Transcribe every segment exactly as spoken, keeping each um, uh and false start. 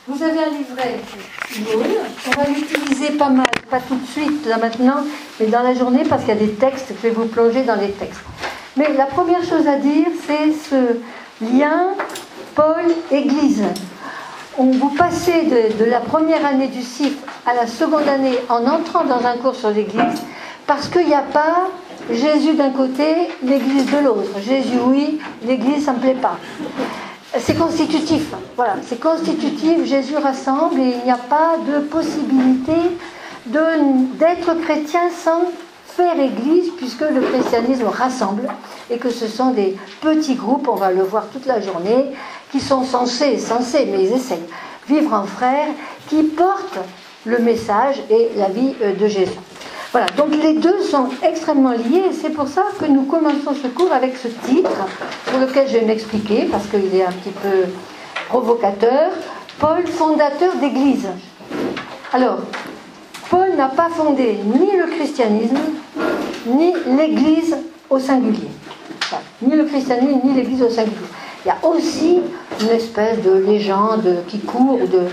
Vous avez un livret jaune, on va l'utiliser pas mal, pas tout de suite, là maintenant, mais dans la journée, parce qu'il y a des textes, je vais vous plonger dans les textes. Mais la première chose à dire, c'est ce lien Paul-Église. On vous passez de, de la première année du C I F à la seconde année en entrant dans un cours sur l'Église, parce qu'il n'y a pas Jésus d'un côté, l'Église de l'autre. Jésus oui, l'Église ça ne me plaît pas. C'est constitutif, voilà, c'est constitutif, Jésus rassemble et il n'y a pas de possibilité de, d'être chrétien sans faire Église, puisque le christianisme rassemble et que ce sont des petits groupes, on va le voir toute la journée, qui sont censés, censés, mais ils essayent, vivre en frères, qui portent le message et la vie de Jésus. Voilà, donc les deux sont extrêmement liés et c'est pour ça que nous commençons ce cours avec ce titre, pour lequel je vais m'expliquer, parce qu'il est un petit peu provocateur. Paul, fondateur d'Église. Alors, Paul n'a pas fondé ni le christianisme, ni l'Église au singulier. Enfin, ni le christianisme, ni l'Église au singulier. Il y a aussi une espèce de légende qui court, de,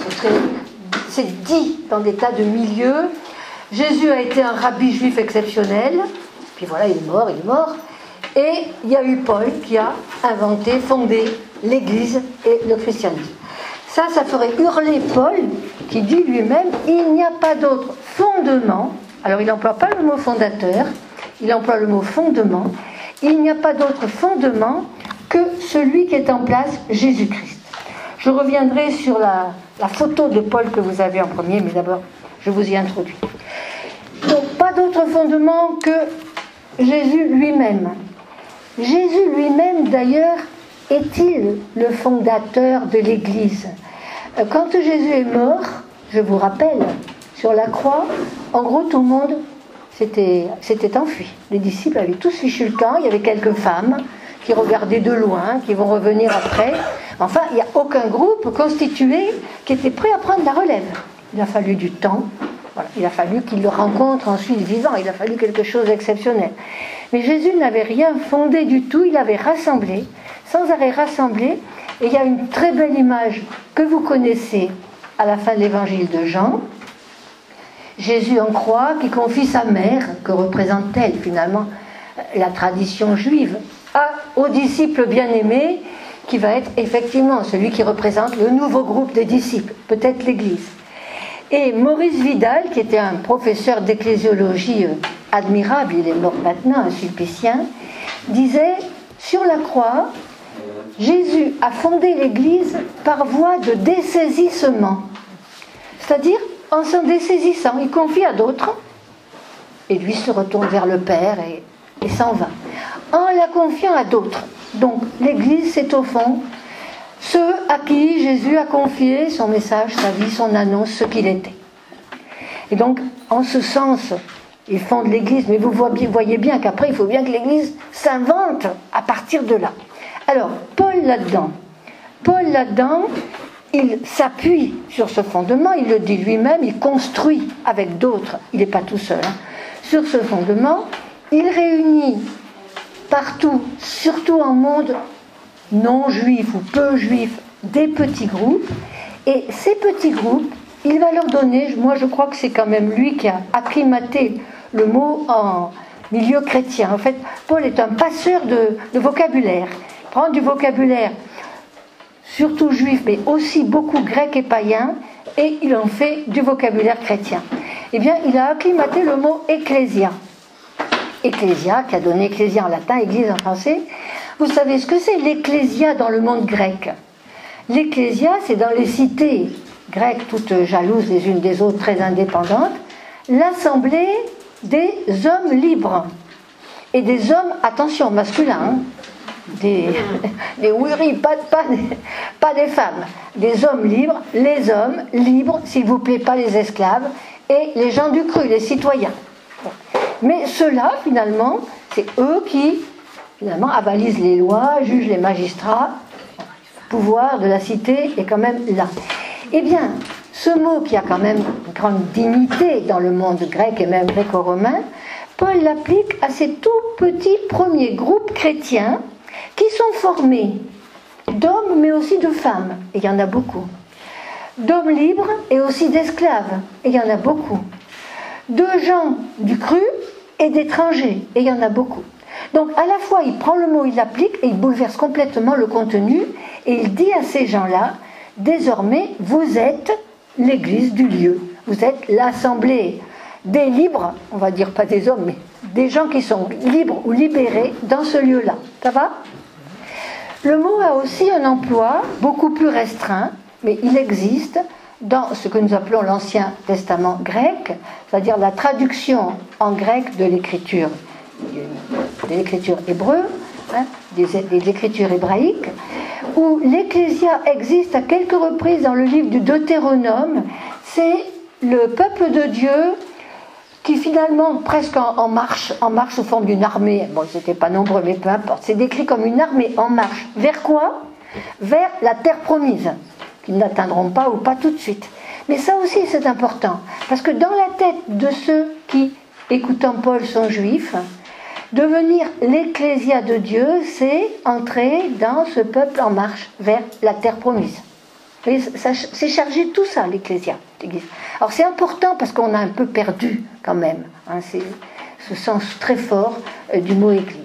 c'est dit dans des tas de milieux. Jésus a été un rabbi juif exceptionnel, puis voilà, il est mort, il est mort. Et il y a eu Paul qui a inventé, fondé l'Église et le christianisme. Ça, ça ferait hurler Paul, qui dit lui-même, il n'y a pas d'autre fondement. Alors il n'emploie pas le mot fondateur, il emploie le mot fondement. Il n'y a pas d'autre fondement que celui qui est en place, Jésus-Christ. Je reviendrai sur la, la photo de Paul que vous avez en premier, mais d'abord, je vous y introduis. Donc, pas d'autre fondement que Jésus lui-même. Jésus lui-même, d'ailleurs, est-il le fondateur de l'Église? Quand Jésus est mort, je vous rappelle, sur la croix, en gros, tout le monde s'était, s'était enfui. Les disciples avaient tous fichu le camp, il y avait quelques femmes qui regardaient de loin, qui vont revenir après. Enfin, il n'y a aucun groupe constitué qui était prêt à prendre la relève. Il a fallu du temps. Voilà, il a fallu qu'il le rencontre ensuite vivant, il a fallu quelque chose d'exceptionnel. Mais Jésus n'avait rien fondé du tout, il avait rassemblé, sans arrêt rassemblé, et il y a une très belle image que vous connaissez à la fin de l'évangile de Jean. Jésus en croix qui confie sa mère, que représente-t-elle finalement la tradition juive, à, au disciple bien-aimé, qui va être effectivement celui qui représente le nouveau groupe des disciples, peut-être l'Église. Et Maurice Vidal, qui était un professeur d'ecclésiologie admirable, il est mort maintenant, un sulpicien, disait, sur la croix, Jésus a fondé l'Église par voie de dessaisissement. C'est-à-dire, en s'en dessaisissant, il confie à d'autres, et lui se retourne vers le Père et, et s'en va. En la confiant à d'autres. Donc, l'Église, c'est au fond ceux à qui Jésus a confié son message, sa vie, son annonce, ce qu'il était. Et donc, en ce sens, il fonde l'Église, mais vous voyez bien qu'après, il faut bien que l'Église s'invente à partir de là. Alors, Paul là-dedans, Paul là-dedans, il s'appuie sur ce fondement, il le dit lui-même, il construit avec d'autres, il n'est pas tout seul, hein, sur ce fondement, il réunit partout, surtout en monde non juifs ou peu juifs, des petits groupes, et ces petits groupes, il va leur donner, moi je crois que c'est quand même lui qui a acclimaté le mot en milieu chrétien. En fait, Paul est un passeur de, de vocabulaire, il prend du vocabulaire surtout juif, mais aussi beaucoup grec et païen, et il en fait du vocabulaire chrétien. Eh bien, il a acclimaté le mot ecclésia. Ecclésia, qui a donné ecclésia en latin, église en français. Vous savez ce que c'est l'ecclésia dans le monde grec? L'ecclésia, c'est dans les cités grecques, toutes jalouses les unes des autres, très indépendantes, l'assemblée des hommes libres. Et des hommes, attention, masculins, hein, des, des ouïris, pas, pas, pas des femmes, des hommes libres, les hommes libres, s'il vous plaît, pas les esclaves, et les gens du cru, les citoyens. Mais ceux-là, finalement, c'est eux qui, finalement, avalisent les lois, jugent les magistrats. Le pouvoir de la cité est quand même là. Eh bien, ce mot qui a quand même une grande dignité dans le monde grec et même gréco-romain, Paul l'applique à ces tout petits premiers groupes chrétiens qui sont formés d'hommes mais aussi de femmes, et il y en a beaucoup, d'hommes libres et aussi d'esclaves, et il y en a beaucoup, de gens du cru et d'étrangers, et il y en a beaucoup. Donc à la fois il prend le mot, il l'applique et il bouleverse complètement le contenu, et il dit à ces gens-là, désormais vous êtes l'église du lieu, vous êtes l'assemblée des libres, on va dire pas des hommes, mais des gens qui sont libres ou libérés dans ce lieu-là. Ça va ? Le mot a aussi un emploi beaucoup plus restreint, mais il existe dans ce que nous appelons l'Ancien Testament grec, c'est-à-dire la traduction en grec de l'écriture, de l'écriture hébreu, hein, des, des écritures hébraïques, où l'Ecclésia existe à quelques reprises dans le livre du Deutéronome. C'est le peuple de Dieu qui finalement, presque en, en marche, en marche sous forme d'une armée, bon, ils n'étaient pas nombreux, mais peu importe, c'est décrit comme une armée en marche. Vers quoi ? Vers la terre promise, qu'ils n'atteindront pas ou pas tout de suite. Mais ça aussi, c'est important, parce que dans la tête de ceux qui, écoutant Paul, sont juifs, devenir l'Ecclésia de Dieu, c'est entrer dans ce peuple en marche vers la terre promise. C'est chargé de tout ça, l'Ecclésia. Alors c'est important parce qu'on a un peu perdu quand même, hein, c'est ce sens très fort euh, du mot Église.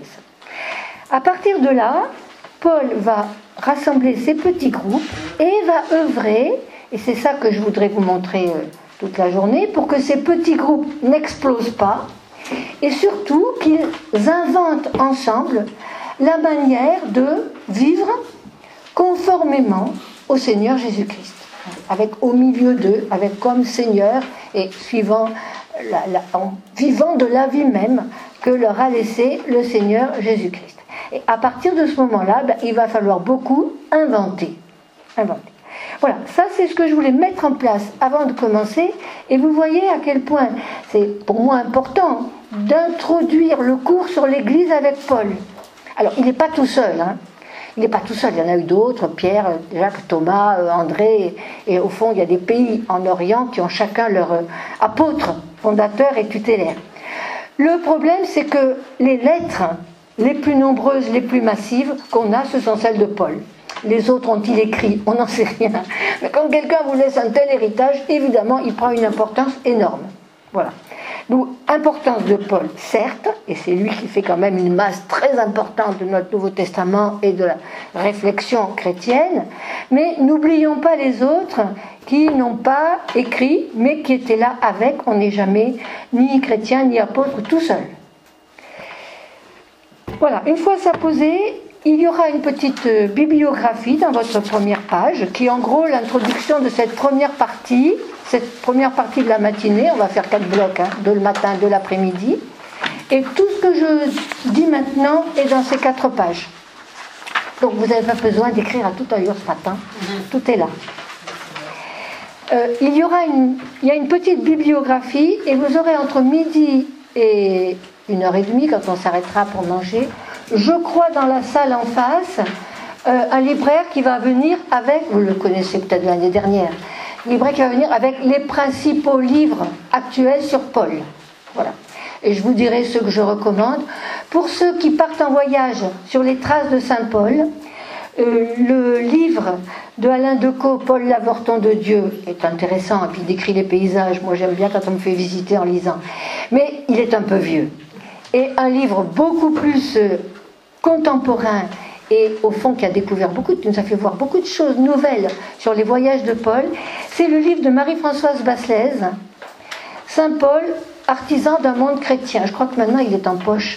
À partir de là, Paul va rassembler ces petits groupes et va œuvrer, et c'est ça que je voudrais vous montrer euh, toute la journée, pour que ces petits groupes n'explosent pas, et surtout qu'ils inventent ensemble la manière de vivre conformément au Seigneur Jésus-Christ, avec au milieu d'eux, avec comme Seigneur et suivant la, la, en vivant de la vie même que leur a laissé le Seigneur Jésus-Christ. Et à partir de ce moment-là, ben, il va falloir beaucoup inventer. inventer. Voilà, ça c'est ce que je voulais mettre en place avant de commencer, et vous voyez à quel point c'est pour moi important d'introduire le cours sur l'Église avec Paul. Alors, il n'est pas tout seul, hein. Il n'est pas tout seul, il y en a eu d'autres, Pierre, Jacques, Thomas, André, et au fond, il y a des pays en Orient qui ont chacun leur apôtre, fondateur et tutélaire. Le problème, c'est que les lettres les plus nombreuses, les plus massives qu'on a, ce sont celles de Paul. Les autres ont-ils écrit ? On n'en sait rien. Mais quand quelqu'un vous laisse un tel héritage, évidemment, il prend une importance énorme. Voilà. Donc, importance de Paul, certes, et c'est lui qui fait quand même une masse très importante de notre Nouveau Testament et de la réflexion chrétienne, mais n'oublions pas les autres qui n'ont pas écrit, mais qui étaient là avec. On n'est jamais ni chrétien ni apôtre tout seul. Voilà, une fois ça posé, il y aura une petite bibliographie dans votre première page, qui est en gros l'introduction de cette première partie, cette première partie de la matinée. On va faire quatre blocs, hein, deux le matin, deux l'après-midi. Et tout ce que je dis maintenant est dans ces quatre pages. Donc vous n'avez pas besoin d'écrire à toute allure ce matin, tout est là. Euh, il y aura une, il y a une petite bibliographie, et vous aurez entre midi et une heure et demie, quand on s'arrêtera pour manger, je crois dans la salle en face, euh, un libraire qui va venir avec, vous le connaissez peut-être l'année dernière, un libraire qui va venir avec les principaux livres actuels sur Paul. Voilà. Et je vous dirai ceux que je recommande. Pour ceux qui partent en voyage sur les traces de Saint Paul, euh, le livre de Alain Decaux, Paul l'avorton de Dieu, est intéressant, et puis il décrit les paysages. Moi j'aime bien quand on me fait visiter en lisant. Mais il est un peu vieux. Et un livre beaucoup plus euh, contemporain, et au fond qui a découvert beaucoup, qui nous a fait voir beaucoup de choses nouvelles sur les voyages de Paul, c'est le livre de Marie-Françoise Basselès, Saint Paul, artisan d'un monde chrétien. Je crois que maintenant il est en poche.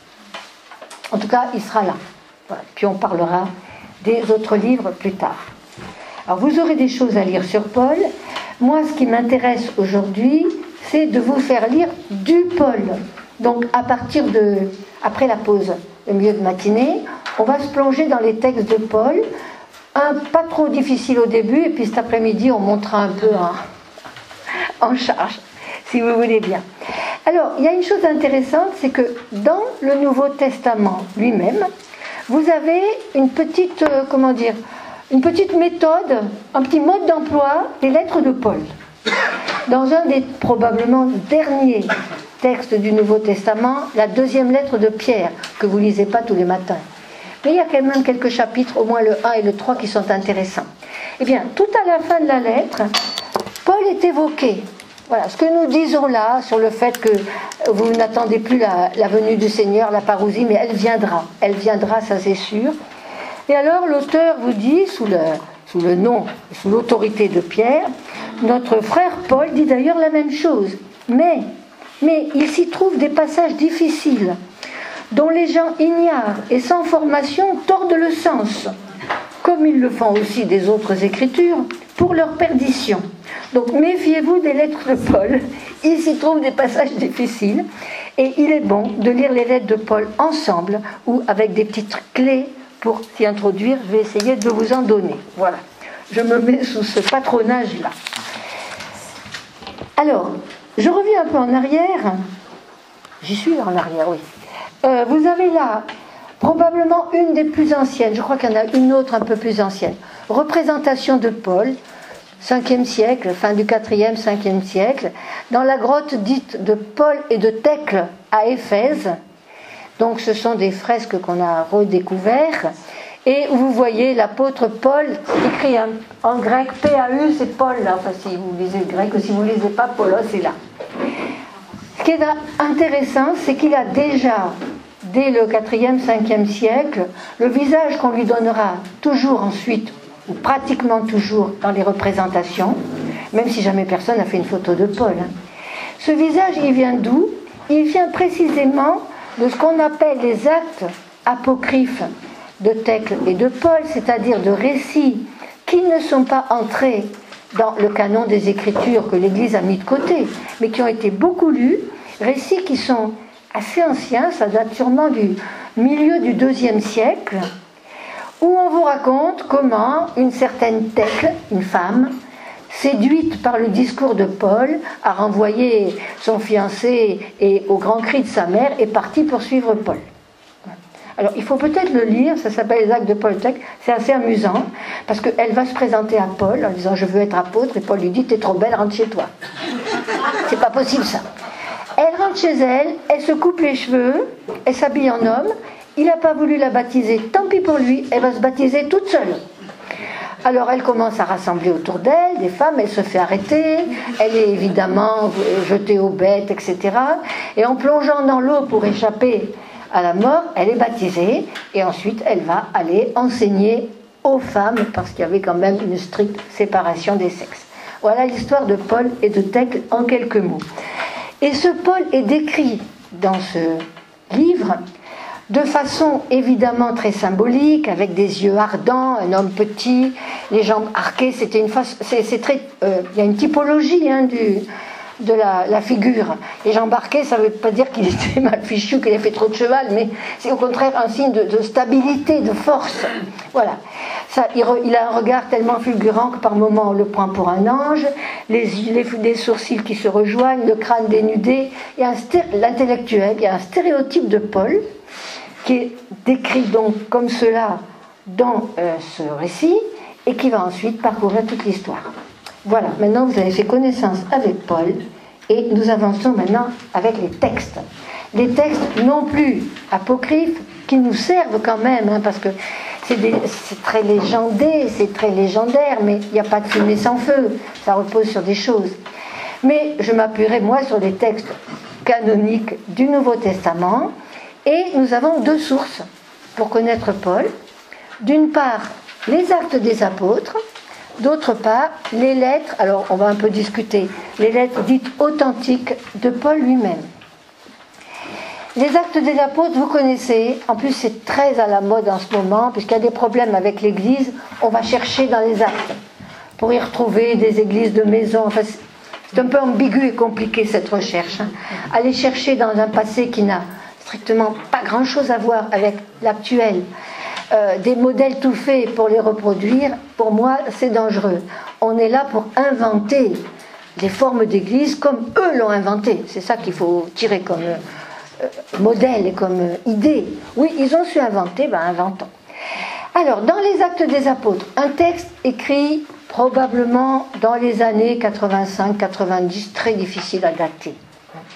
En tout cas, il sera là. Voilà. Puis on parlera des autres livres plus tard. Alors vous aurez des choses à lire sur Paul. Moi, ce qui m'intéresse aujourd'hui, c'est de vous faire lire du Paul. Donc à partir de, après la pause, le milieu de matinée, on va se plonger dans les textes de Paul, un pas trop difficile au début, et puis cet après-midi on montera un peu en, en charge, si vous voulez bien. Alors, il y a une chose intéressante, c'est que dans le Nouveau Testament lui-même, vous avez une petite, euh, comment dire, une petite méthode, un petit mode d'emploi des lettres de Paul. Dans un des probablement derniers textes du Nouveau Testament, la deuxième lettre de Pierre, que vous ne lisez pas tous les matins. mais il y a quand même quelques chapitres, au moins le un et le trois, qui sont intéressants. Eh bien, tout à la fin de la lettre, Paul est évoqué. Voilà, ce que nous disons là sur le fait que vous n'attendez plus la, la venue du Seigneur, la parousie, mais elle viendra. Elle viendra, ça c'est sûr. Et alors l'auteur vous dit, sous le, sous le nom, sous l'autorité de Pierre, notre frère Paul dit d'ailleurs la même chose. Mais, mais il s'y trouve des passages difficiles, dont les gens ignares et sans formation tordent le sens, comme ils le font aussi des autres écritures, pour leur perdition. Donc méfiez-vous des lettres de Paul, il s'y trouve des passages difficiles, et il est bon de lire les lettres de Paul ensemble, ou avec des petites clés pour s'y introduire. Je vais essayer de vous en donner. Voilà, je me mets sous ce patronage-là. Alors, je reviens un peu en arrière. J'y suis en arrière, oui. Euh, vous avez là probablement une des plus anciennes, je crois qu'il y en a une autre un peu plus ancienne, représentation de Paul, cinquième siècle, fin du quatrième, cinquième siècle, dans la grotte dite de Paul et de Thècle à Éphèse. Donc ce sont des fresques qu'on a redécouvertes, et vous voyez l'apôtre Paul, écrit en grec, P A U, c'est Paul là, enfin si vous lisez le grec, ou si vous ne lisez pas, Paulos est là. Ce qui est intéressant, c'est qu'il a déjà, dès le quatrième, cinquième siècle, le visage qu'on lui donnera toujours ensuite, ou pratiquement toujours dans les représentations, même si jamais personne n'a fait une photo de Paul. Ce visage, il vient d'où? Il vient précisément de ce qu'on appelle les actes apocryphes de Thècle et de Paul, c'est-à-dire de récits qui ne sont pas entrés dans le canon des Écritures que l'Église a mis de côté, mais qui ont été beaucoup lus, récits qui sont assez anciens, ça date sûrement du milieu du deuxième siècle, où on vous raconte comment une certaine Thècle, une femme, séduite par le discours de Paul, a renvoyé son fiancé et au grand cri de sa mère est partie poursuivre Paul. Alors il faut peut-être le lire, ça s'appelle les actes de Paul Thècle, c'est assez amusant, parce qu'elle va se présenter à Paul en disant je veux être apôtre, et Paul lui dit t'es trop belle, rentre chez toi. C'est pas possible ça. Elle rentre chez elle, elle se coupe les cheveux, elle s'habille en homme, il n'a pas voulu la baptiser, tant pis pour lui, elle va se baptiser toute seule. Alors elle commence à rassembler autour d'elle des femmes, elle se fait arrêter, elle est évidemment jetée aux bêtes, et cetera. Et en plongeant dans l'eau pour échapper à la mort, elle est baptisée, et ensuite elle va aller enseigner aux femmes, parce qu'il y avait quand même une stricte séparation des sexes. Voilà l'histoire de Paul et de Thècle en quelques mots. Et ce Paul est décrit dans ce livre de façon évidemment très symbolique, avec des yeux ardents, un homme petit, les jambes arquées. C'était une face, c'est, c'est très, euh, il y a une typologie hein, du, de la, la figure. Les jambes arquées, ça ne veut pas dire qu'il était mal fichu, qu'il ait fait trop de cheval, mais c'est au contraire un signe de, de stabilité, de force. Voilà. Ça, il, re, il a un regard tellement fulgurant que par moments on le prend pour un ange, les, les, les sourcils qui se rejoignent, le crâne dénudé, il y a un sté, l'intellectuel, il y a un stéréotype de Paul qui est décrit donc comme cela dans euh, ce récit et qui va ensuite parcourir toute l'histoire. Voilà, maintenant vous avez fait connaissance avec Paul et nous avançons maintenant avec les textes. Les textes non plus apocryphes qui nous servent quand même, hein, parce que c'est, des, c'est très légendé, c'est très légendaire, mais il n'y a pas de fumée sans feu, ça repose sur des choses. Mais je m'appuierai moi sur les textes canoniques du Nouveau Testament. Et nous avons deux sources pour connaître Paul. D'une part, les actes des apôtres. D'autre part, les lettres, alors on va un peu discuter, les lettres dites authentiques de Paul lui-même. Les actes des apôtres, vous connaissez, en plus c'est très à la mode en ce moment, puisqu'il y a des problèmes avec l'Église, on va chercher dans les actes, pour y retrouver des églises de maison. Enfin, c'est un peu ambigu et compliqué cette recherche. Hein. Aller chercher dans un passé qui n'a strictement pas grand-chose à voir avec l'actuel, euh, des modèles tout faits pour les reproduire, pour moi c'est dangereux. On est là pour inventer les formes d'église comme eux l'ont inventé. C'est ça qu'il faut tirer comme euh, modèle et comme euh, idée. Oui, ils ont su inventer, ben inventons. Alors, dans les Actes des Apôtres, un texte écrit probablement dans les années quatre-vingt-cinq quatre-vingt-dix, très difficile à dater.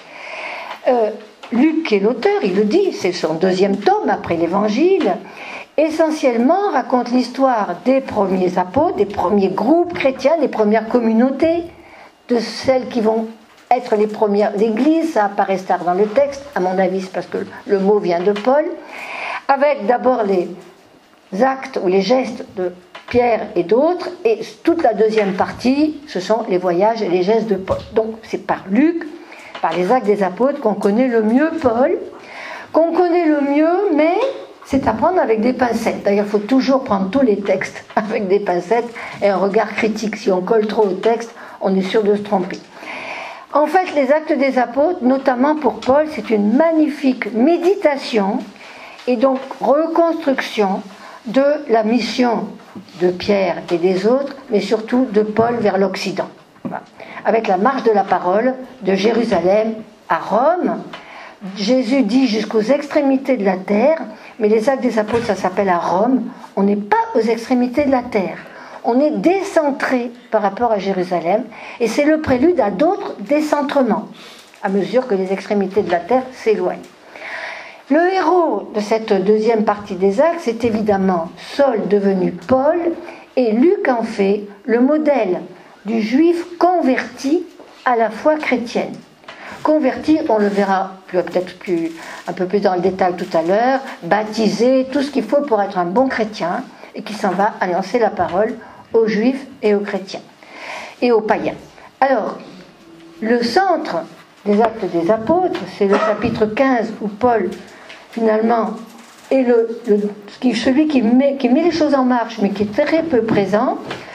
Euh, Luc, qui est l'auteur, il le dit, c'est son deuxième tome après l'Évangile, essentiellement raconte l'histoire des premiers apôtres, des premiers groupes chrétiens, des premières communautés, de celles qui vont être les premières églises. Ça apparaît tard dans le texte, à mon avis, c'est parce que le mot vient de Paul, avec d'abord les actes ou les gestes de Pierre et d'autres, et toute la deuxième partie, ce sont les voyages et les gestes de Paul. Donc c'est par Luc, par les actes des apôtres, qu'on connaît le mieux Paul, qu'on connaît le mieux, mais c'est à prendre avec des pincettes. D'ailleurs, il faut toujours prendre tous les textes avec des pincettes et un regard critique. Si on colle trop au texte, on est sûr de se tromper. En fait, les actes des apôtres, notamment pour Paul, c'est une magnifique méditation et donc reconstruction de la mission de Pierre et des autres, mais surtout de Paul vers l'Occident. Avec la marche de la parole de Jérusalem à Rome, Jésus dit jusqu'aux extrémités de la terre, mais les actes des apôtres, ça s'appelle à Rome. On n'est pas aux extrémités de la terre. On est décentré par rapport à Jérusalem, et c'est le prélude à d'autres décentrements, à mesure que les extrémités de la terre s'éloignent. Le héros de cette deuxième partie des actes, c'est évidemment Saul devenu Paul, et Luc en fait le modèle du juif converti à la foi chrétienne. Converti, on le verra peut-être plus, un peu plus dans le détail tout à l'heure, baptisé, tout ce qu'il faut pour être un bon chrétien, et qui s'en va annoncer la parole aux juifs et aux chrétiens, et aux païens. Alors, le centre des actes des apôtres, c'est le chapitre quinze, où Paul, finalement, est le, le, celui qui met, qui met les choses en marche, mais qui est très peu présent.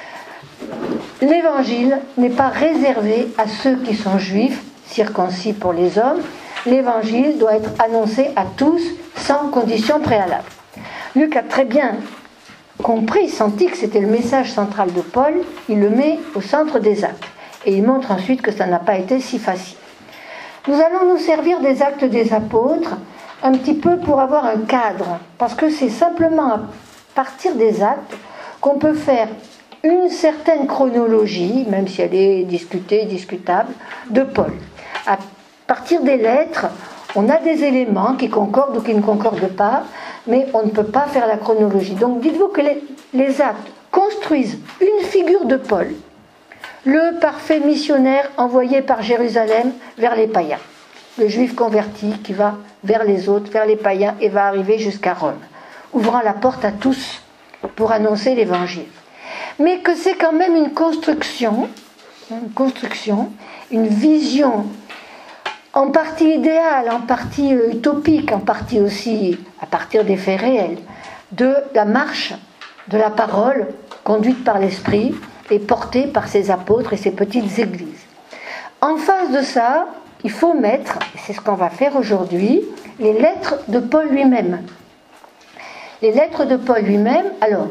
L'évangile n'est pas réservé à ceux qui sont juifs, circoncis pour les hommes. L'évangile doit être annoncé à tous, sans condition préalable. Luc a très bien compris, senti que c'était le message central de Paul, il le met au centre des actes. Et il montre ensuite que ça n'a pas été si facile. Nous allons nous servir des actes des apôtres un petit peu pour avoir un cadre, parce que c'est simplement à partir des actes qu'on peut faire une certaine chronologie, même si elle est discutée, discutable, de Paul. À partir des lettres, on a des éléments qui concordent ou qui ne concordent pas, mais on ne peut pas faire la chronologie. Donc dites-vous que les, les actes construisent une figure de Paul, le parfait missionnaire envoyé par Jérusalem vers les païens, le juif converti qui va vers les autres, vers les païens, et va arriver jusqu'à Rome, ouvrant la porte à tous pour annoncer l'évangile. Mais que c'est quand même une construction, une construction, une vision en partie idéale, en partie utopique, en partie aussi à partir des faits réels, de la marche de la parole conduite par l'Esprit et portée par ses apôtres et ses petites églises. En face de ça, il faut mettre, et c'est ce qu'on va faire aujourd'hui, les lettres de Paul lui-même. Les lettres de Paul lui-même, alors,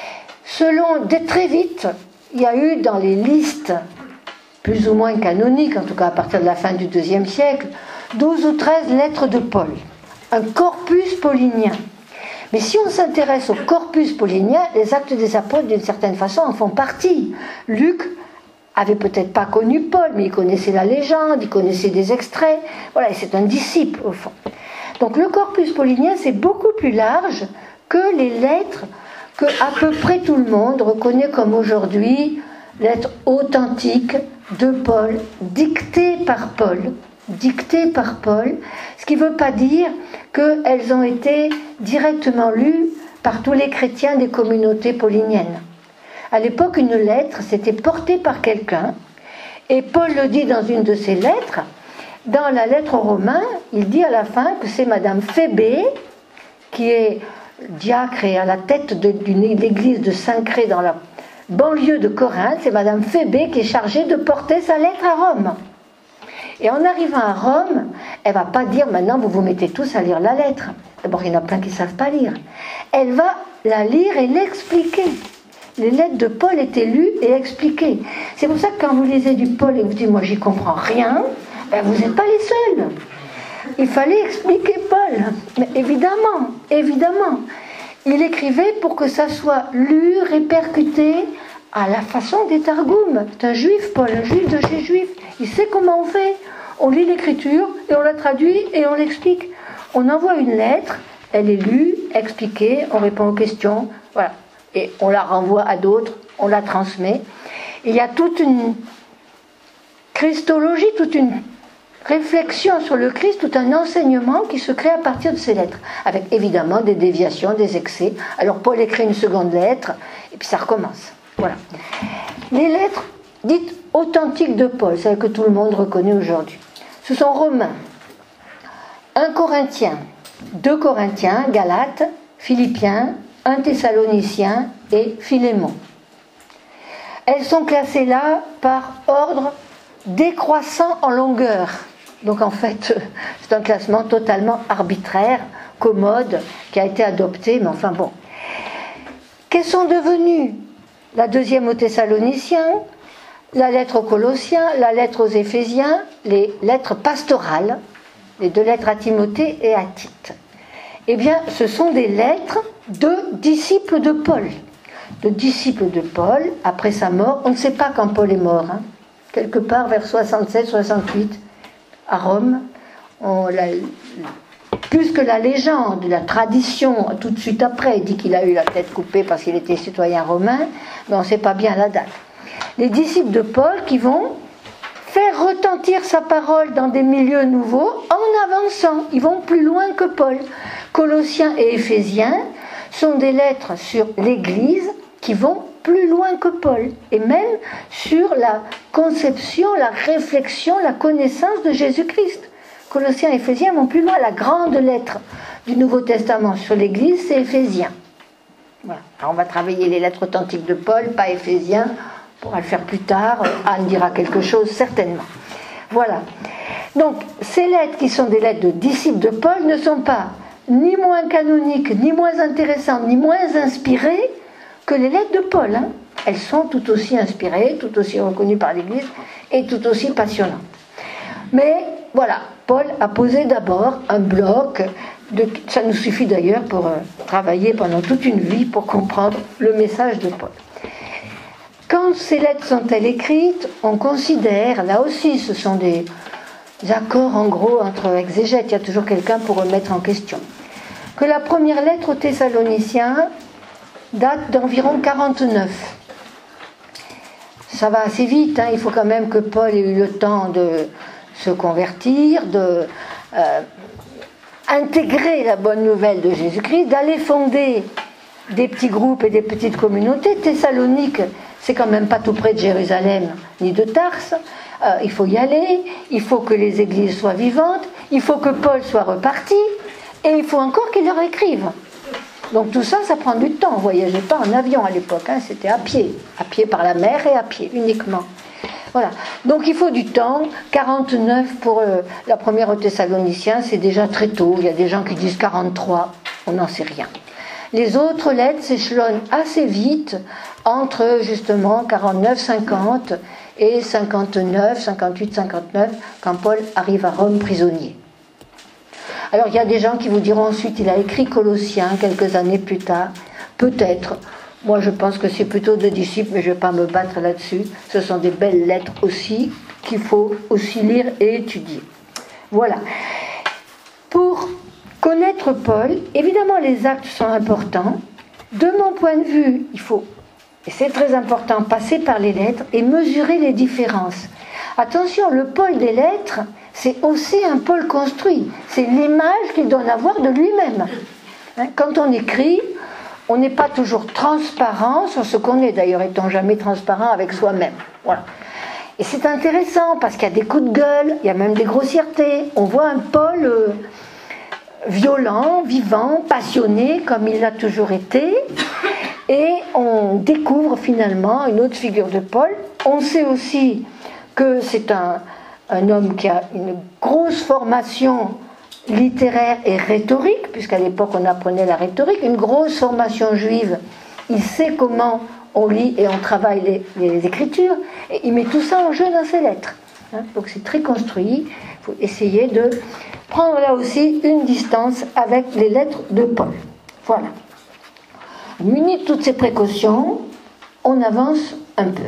selon, dès très vite, il y a eu dans les listes plus ou moins canoniques, en tout cas à partir de la fin du deuxième siècle, douze ou treize lettres de Paul, un corpus paulinien. Mais si on s'intéresse au corpus paulinien, les actes des apôtres, d'une certaine façon, en font partie. Luc avait peut-être pas connu Paul, mais il connaissait la légende, il connaissait des extraits. Voilà, et c'est un disciple, au fond. Donc le corpus paulinien, c'est beaucoup plus large que les lettres que à peu près tout le monde reconnaît comme aujourd'hui lettres authentiques de Paul, dictées par Paul, dictées par Paul, ce qui ne veut pas dire qu'elles ont été directement lues par tous les chrétiens des communautés pauliniennes. À l'époque, une lettre, c'était portée par quelqu'un, et Paul le dit dans une de ses lettres. Dans la lettre aux Romains, il dit à la fin que c'est Madame Phébé, qui est diacre et à la tête de, d'une église de Saint-Cré dans la banlieue de Corinthe, c'est Madame Phébé qui est chargée de porter sa lettre à Rome. Et en arrivant à Rome, elle ne va pas dire maintenant vous vous mettez tous à lire la lettre. D'abord, il y en a plein qui ne savent pas lire. Elle va la lire et l'expliquer. Les lettres de Paul étaient lues et expliquées. C'est pour ça que quand vous lisez du Paul et vous dites moi j'y comprends rien, ben vous n'êtes pas les seuls. Il fallait expliquer Paul. Mais évidemment, évidemment, il écrivait pour que ça soit lu, répercuté à la façon des Targums. C'est un juif, Paul, un juif de chez juif. Il sait comment on fait. On lit l'écriture et on la traduit et on l'explique. On envoie une lettre, elle est lue, expliquer, on répond aux questions, voilà. Et on la renvoie à d'autres, on la transmet. Il y a toute une christologie, toute une réflexion sur le Christ, tout un enseignement qui se crée à partir de ces lettres, avec évidemment des déviations, des excès. Alors Paul écrit une seconde lettre, et puis ça recommence. Voilà. Les lettres dites authentiques de Paul, celles que tout le monde reconnaît aujourd'hui, ce sont Romains, un Corinthien, deux Corinthiens, Galates, Philippiens, un Thessaloniciens et Philémon. Elles sont classées là par ordre décroissant en longueur. Donc en fait, c'est un classement totalement arbitraire, commode, qui a été adopté, mais enfin bon. Quelles sont devenues la deuxième aux Thessaloniciens, la lettre aux Colossiens, la lettre aux Éphésiens, les lettres pastorales, les deux lettres à Timothée et à Tite? Eh bien, ce sont des lettres de disciples de Paul. De disciples de Paul, après sa mort, on ne sait pas quand Paul est mort, hein. Quelque part vers soixante-sept soixante-huit, à Rome, on l'a, plus que la légende, la tradition, tout de suite après, dit qu'il a eu la tête coupée parce qu'il était citoyen romain, mais on ne sait pas bien la date. Les disciples de Paul qui vont faire retentir sa parole dans des milieux nouveaux en avançant, ils vont plus loin que Paul. Colossiens et Éphésiens sont des lettres sur l'Église qui vont plus loin que Paul, et même sur la conception, la réflexion, la connaissance de Jésus-Christ. Colossiens et Éphésiens vont plus loin. La grande lettre du Nouveau Testament sur l'Église, c'est Éphésiens. Voilà. Alors on va travailler les lettres authentiques de Paul, pas Éphésiens, on pourra le faire plus tard, Anne dira quelque chose certainement. Voilà. Donc ces lettres qui sont des lettres de disciples de Paul ne sont pas ni moins canoniques, ni moins intéressantes, ni moins inspirées que les lettres de Paul. Hein. Elles sont tout aussi inspirées, tout aussi reconnues par l'Église et tout aussi passionnantes. Mais voilà, Paul a posé d'abord un bloc, de, ça nous suffit d'ailleurs pour euh, travailler pendant toute une vie pour comprendre le message de Paul. Quand ces lettres sont-elles écrites, on considère, là aussi ce sont des accords en gros entre exégètes, il y a toujours quelqu'un pour remettre en question, que la première lettre aux Thessaloniciens date d'environ quarante-neuf. Ça va assez vite, hein. Il faut quand même que Paul ait eu le temps de se convertir, de euh, intégrer la bonne nouvelle de Jésus-Christ, d'aller fonder des petits groupes et des petites communautés. Thessalonique, c'est quand même pas tout près de Jérusalem ni de Tarse. Euh, il faut y aller, il faut que les églises soient vivantes, il faut que Paul soit reparti, et il faut encore qu'il leur écrive. Donc tout ça, ça prend du temps. On ne voyageait pas en avion à l'époque, hein. C'était à pied, à pied par la mer et à pied uniquement. Voilà. Donc il faut du temps. quarante-neuf pour euh, la première aux Thessaloniciens, c'est déjà très tôt. Il y a des gens qui disent quarante-trois, on n'en sait rien. Les autres lettres s'échelonnent assez vite entre justement quarante-neuf, cinquante et cinquante-neuf, cinquante-huit, cinquante-neuf, quand Paul arrive à Rome prisonnier. Alors il y a des gens qui vous diront ensuite il a écrit Colossiens quelques années plus tard, peut-être. Moi je pense que c'est plutôt de disciples, mais je ne vais pas me battre là-dessus. Ce sont des belles lettres aussi qu'il faut aussi lire et étudier. Voilà. Pour connaître Paul, évidemment les actes sont importants. De mon point de vue, il faut, et c'est très important, passer par les lettres et mesurer les différences. Attention, le Paul des lettres, c'est aussi un Paul construit. C'est l'image qu'il doit en avoir de lui-même. Hein, quand on écrit, on n'est pas toujours transparent sur ce qu'on est. D'ailleurs, est-on jamais transparent avec soi-même. Voilà. Et c'est intéressant parce qu'il y a des coups de gueule, il y a même des grossièretés. On voit un Paul euh, violent, vivant, passionné, comme il l'a toujours été. Et on découvre finalement une autre figure de Paul. On sait aussi que c'est un, un homme qui a une grosse formation littéraire et rhétorique, puisqu'à l'époque on apprenait la rhétorique, une grosse formation juive. Il sait comment on lit et on travaille les, les écritures, et il met tout ça en jeu dans ses lettres. Hein, donc c'est très construit. Il faut essayer de prendre là aussi une distance avec les lettres de Paul. Voilà. Muni de toutes ces précautions, on avance un peu.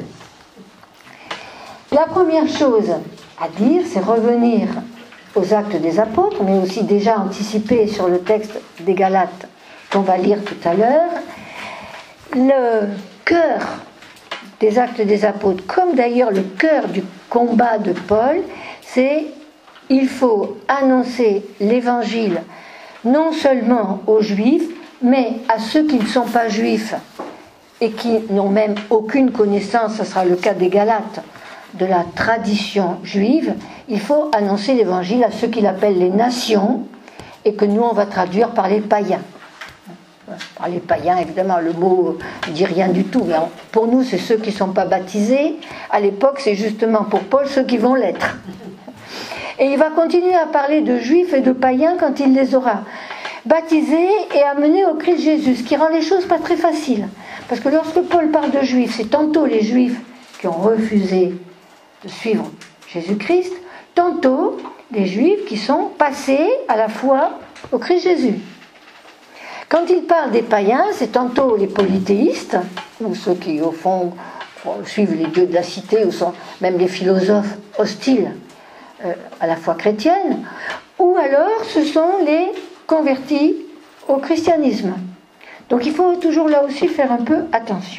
La première chose à dire, c'est revenir aux actes des apôtres, mais aussi déjà anticiper sur le texte des Galates qu'on va lire tout à l'heure, le cœur des Actes des Apôtres, comme d'ailleurs le cœur du combat de Paul, c'est il faut annoncer l'évangile non seulement aux Juifs, mais à ceux qui ne sont pas Juifs et qui n'ont même aucune connaissance, ce sera le cas des Galates, de la tradition juive. Il faut annoncer l'évangile à ceux qu'il appelle les nations et que nous on va traduire par les païens. Par les païens, évidemment, le mot ne dit rien du tout, mais pour nous c'est ceux qui ne sont pas baptisés. À l'époque, c'est justement pour Paul ceux qui vont l'être. Et il va continuer à parler de juifs et de païens quand il les aura baptisés et amenés au Christ Jésus, ce qui rend les choses pas très faciles. Parce que lorsque Paul parle de juifs, c'est tantôt les juifs qui ont refusé de suivre Jésus-Christ, tantôt les juifs qui sont passés à la foi au Christ Jésus. Quand il parle des païens, c'est tantôt les polythéistes, ou ceux qui, au fond, suivent les dieux de la cité, ou sont même les philosophes hostiles euh, à la foi chrétienne, ou alors ce sont les convertis au christianisme. Donc il faut toujours là aussi faire un peu attention.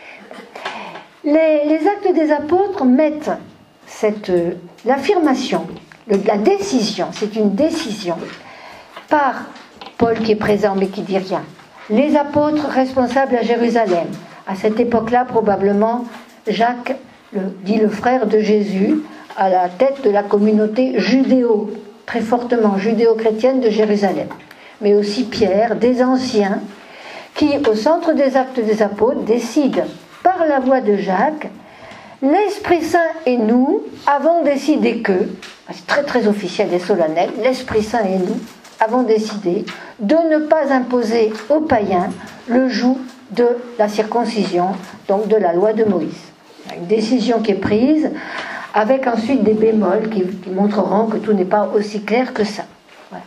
Les, les Actes des Apôtres mettent cette, euh, l'affirmation, le, la décision, c'est une décision, par Paul qui est présent mais qui dit rien. Les apôtres responsables à Jérusalem. À cette époque-là, probablement, Jacques, le, dit le frère de Jésus, à la tête de la communauté judéo, très fortement judéo-chrétienne de Jérusalem. Mais aussi Pierre, des anciens, qui, au centre des Actes des Apôtres, décident, par la voix de Jacques, l'Esprit Saint et nous avons décidé que, c'est très très officiel et solennel, l'Esprit Saint et nous avons décidé de ne pas imposer aux païens le joug de la circoncision, donc de la loi de Moïse. Une décision qui est prise avec ensuite des bémols qui, qui montreront que tout n'est pas aussi clair que ça. Voilà.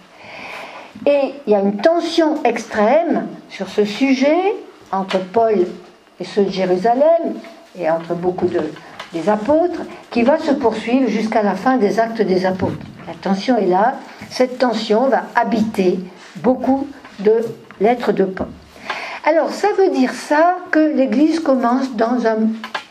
Et il y a une tension extrême sur ce sujet entre Paul et ceux de Jérusalem et entre beaucoup de, des apôtres qui va se poursuivre jusqu'à la fin des Actes des Apôtres. La tension est là. Cette tension va habiter beaucoup de lettres de Paul. Alors, ça veut dire ça que l'Église commence dans un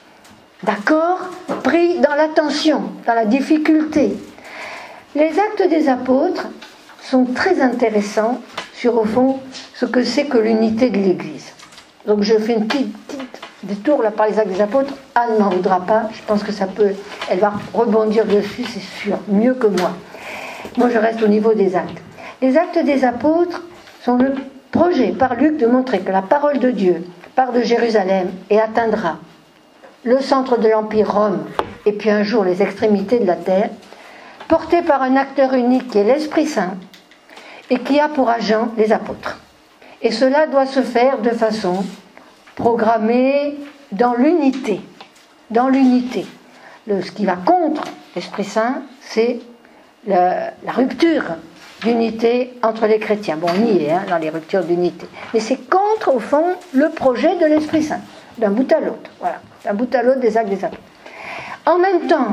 d'accord pris dans la tension, dans la difficulté. Les Actes des Apôtres sont très intéressants sur, au fond, ce que c'est que l'unité de l'Église. Donc, je fais une petite, petite détour là par les Actes des Apôtres. Anne n'en voudra pas. Je pense que ça peut... Elle va rebondir dessus, c'est sûr, mieux que moi. Moi, je reste au niveau des actes. Les Actes des Apôtres sont le projet par Luc de montrer que la parole de Dieu part de Jérusalem et atteindra le centre de l'Empire Rome et puis un jour les extrémités de la terre, portée par un acteur unique qui est l'Esprit Saint et qui a pour agent les apôtres. Et cela doit se faire de façon programmée dans l'unité. Dans l'unité. Le, ce qui va contre l'Esprit Saint, c'est La, la rupture d'unité entre les chrétiens. Bon, on y est hein, dans les ruptures d'unité. Mais c'est contre, au fond, le projet de l'Esprit Saint, d'un bout à l'autre. Voilà, d'un bout à l'autre des Actes des Apôtres. En même temps,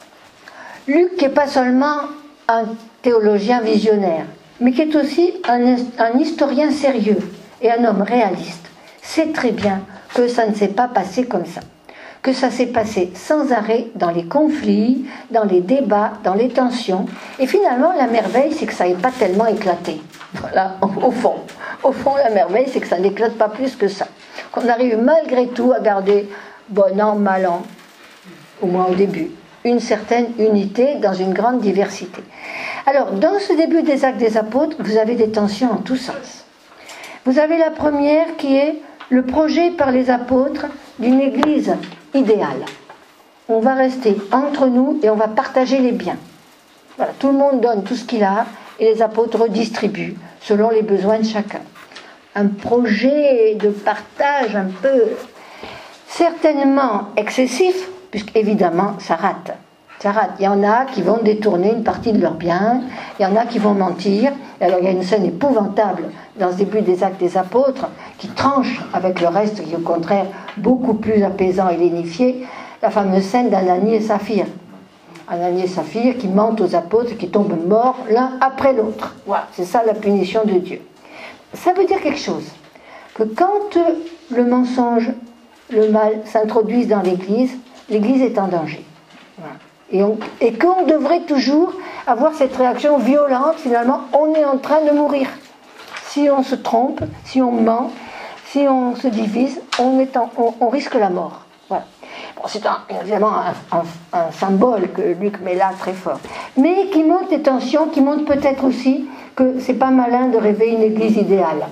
Luc n'est pas seulement un théologien visionnaire, mais qui est aussi un, un historien sérieux et un homme réaliste. Sait très bien que ça ne s'est pas passé comme ça. Que ça s'est passé sans arrêt dans les conflits, dans les débats, dans les tensions. Et finalement, la merveille, c'est que ça n'ait pas tellement éclaté. Voilà, au fond. Au fond, la merveille, c'est que ça n'éclate pas plus que ça. Qu'on arrive malgré tout à garder, bon an, mal an, au moins au début, une certaine unité dans une grande diversité. Alors, dans ce début des Actes des Apôtres, vous avez des tensions en tous sens. Vous avez la première qui est le projet par les apôtres d'une église idéale. On va rester entre nous et on va partager les biens. Voilà, tout le monde donne tout ce qu'il a et les apôtres redistribuent selon les besoins de chacun. Un projet de partage un peu certainement excessif, puisqu'évidemment ça rate. Ça rate. Il y en a qui vont détourner une partie de leurs biens, il y en a qui vont mentir. Et alors il y a une scène épouvantable dans ce début des Actes des Apôtres qui tranche avec le reste, qui est au contraire beaucoup plus apaisant et lénifié, la fameuse scène d'Ananie et Saphir. Ananie et Saphir qui mentent aux apôtres, qui tombent morts l'un après l'autre. Voilà, c'est ça la punition de Dieu. ça veut dire quelque chose. Que quand le mensonge, le mal s'introduisent dans l'Église, l'Église est en danger. Voilà. Et, on, et qu'on devrait toujours avoir cette réaction violente, finalement, on est en train de mourir. Si on se trompe, si on ment, si on se divise, on, est en, on, on risque la mort. Voilà. Bon, c'est un, évidemment un, un, un symbole que Luc met là très fort, mais qui montre des tensions, qui montre peut-être aussi que c'est pas malin de rêver une église idéale.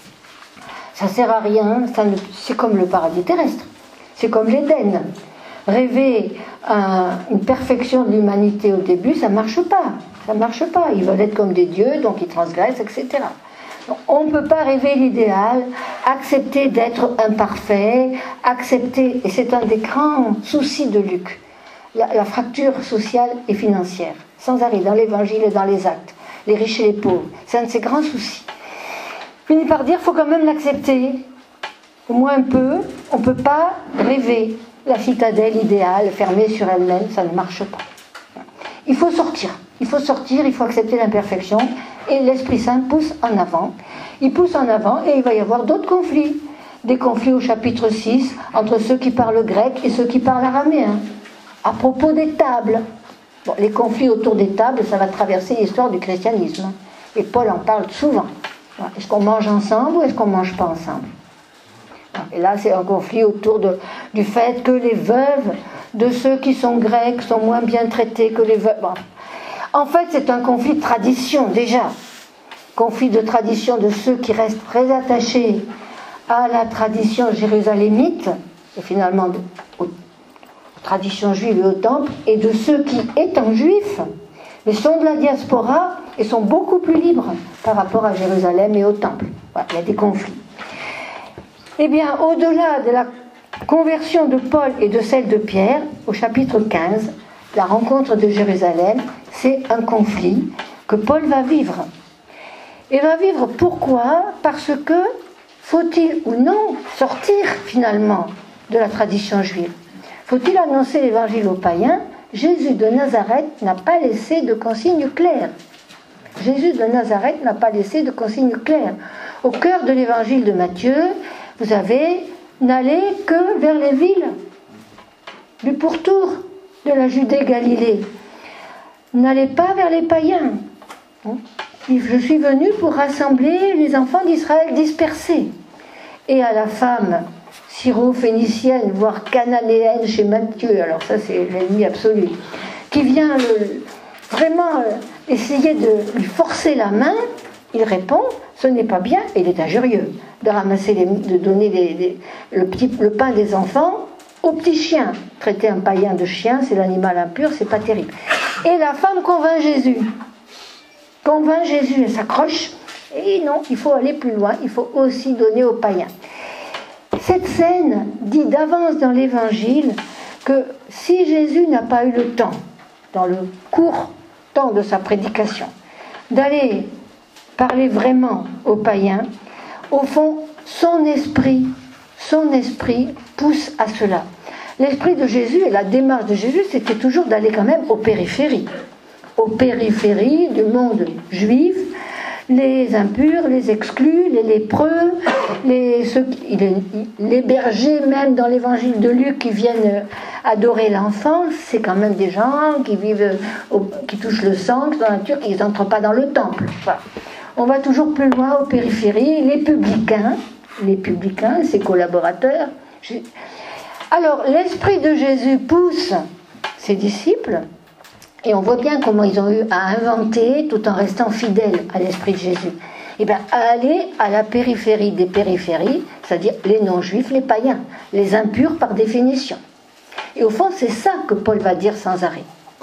Ça sert à rien, ça ne, c'est comme le paradis terrestre, c'est comme l'Éden. Rêver un, une perfection de l'humanité au début, ça marche pas, ça marche pas. Ils veulent être comme des dieux, donc ils transgressent, et cetera. On ne peut pas rêver l'idéal, accepter d'être imparfait, accepter, et c'est un des grands soucis de Luc, la, la fracture sociale et financière, sans arrêt, dans l'évangile et dans les actes, les riches et les pauvres, c'est un de ses grands soucis. Finit par dire, il faut quand même l'accepter, au moins un peu, on ne peut pas rêver la citadelle idéale, fermée sur elle-même, ça ne marche pas. Il faut sortir, il faut sortir, il faut accepter l'imperfection, et l'Esprit Saint pousse en avant. Il pousse en avant et il va y avoir d'autres conflits. Des conflits au chapitre six entre ceux qui parlent grec et ceux qui parlent araméen. À propos des tables. Bon, les conflits autour des tables, ça va traverser l'histoire du christianisme. Et Paul en parle souvent. Est-ce qu'on mange ensemble ou est-ce qu'on ne mange pas ensemble? Et là, c'est un conflit autour de, du fait que les veuves de ceux qui sont grecs sont moins bien traités que les veuves. Bon. En fait, c'est un conflit de tradition, déjà. Conflit de tradition de ceux qui restent très attachés à la tradition jérusalémite, et finalement aux, aux traditions juives et au temple, et de ceux qui, étant juifs, mais sont de la diaspora et sont beaucoup plus libres par rapport à Jérusalem et au temple. Voilà, il y a des conflits. Eh bien, au-delà de la conversion de Paul et de celle de Pierre, au chapitre quinze, la rencontre de Jérusalem, c'est un conflit que Paul va vivre. Et va vivre pourquoi? Parce que, faut-il ou non sortir finalement de la tradition juive? Faut-il annoncer l'évangile aux païens? Jésus de Nazareth n'a pas laissé de consigne claire. Jésus de Nazareth n'a pas laissé de consigne claire. Au cœur de l'évangile de Matthieu, vous avez « n'allez que vers les villes du pourtour de la Judée-Galilée. N'allez pas vers les païens. Je suis venu pour rassembler les enfants d'Israël dispersés. » Et à la femme syro-phénicienne, voire cananéenne chez Matthieu, alors ça c'est l'ennemi absolu, qui vient le, vraiment essayer de lui forcer la main, il répond, ce n'est pas bien, et il est injurieux, de ramasser, les, de donner les, les, le, petit, le pain des enfants aux petits chiens. Traiter un païen de chien, c'est l'animal impur, c'est pas terrible. Et la femme convainc Jésus. Convainc Jésus, elle s'accroche, et non, il faut aller plus loin, il faut aussi donner aux païens. Cette scène dit d'avance dans l'Évangile que si Jésus n'a pas eu le temps, dans le court temps de sa prédication, d'aller parler vraiment aux païens, au fond, son esprit, son esprit pousse à cela. L'esprit de Jésus et la démarche de Jésus, c'était toujours d'aller quand même aux périphéries. Aux périphéries du monde juif, les impurs, les exclus, les lépreux, les, ceux qui, les, les bergers même dans l'évangile de Luc qui viennent adorer l'enfant, c'est quand même des gens qui vivent, au, qui touchent le sang, dans la nature, qui n'entrent pas dans le temple. Voilà. On va toujours plus loin aux périphéries, les publicains, les publicains, ses collaborateurs. Alors, l'esprit de Jésus pousse ses disciples, et on voit bien comment ils ont eu à inventer, tout en restant fidèles à l'esprit de Jésus. Eh bien, à aller à la périphérie des périphéries, c'est-à-dire les non-juifs, les païens, les impurs par définition. Et au fond, c'est ça que Paul va dire sans arrêt.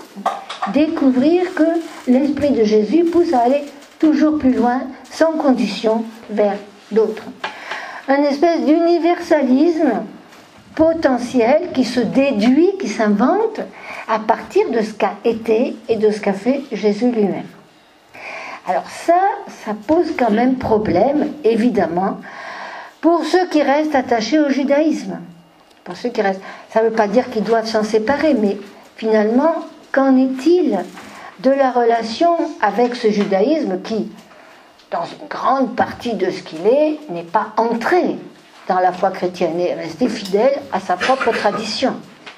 Découvrir que l'esprit de Jésus pousse à aller toujours plus loin, sans condition, vers d'autres. Un espèce d'universalisme potentiel qui se déduit, qui s'invente à partir de ce qu'a été et de ce qu'a fait Jésus lui-même. Alors ça, ça pose quand même problème, évidemment, pour ceux qui restent attachés au judaïsme. Pour ceux qui restent, ça ne veut pas dire qu'ils doivent s'en séparer, mais finalement, qu'en est-il de la relation avec ce judaïsme qui, dans une grande partie de ce qu'il est, n'est pas entré dans la foi chrétienne et est resté fidèle à sa propre tradition.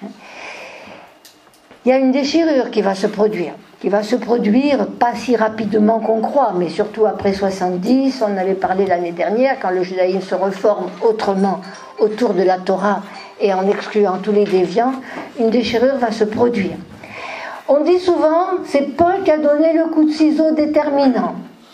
Il y a une déchirure qui va se produire, qui va se produire pas si rapidement qu'on croit, mais surtout après soixante-dix, on avait parlé l'année dernière, quand le judaïsme se reforme autrement autour de la Torah et en excluant tous les déviants, une déchirure va se produire. On dit souvent, c'est Paul qui a donné le coup de ciseau déterminant.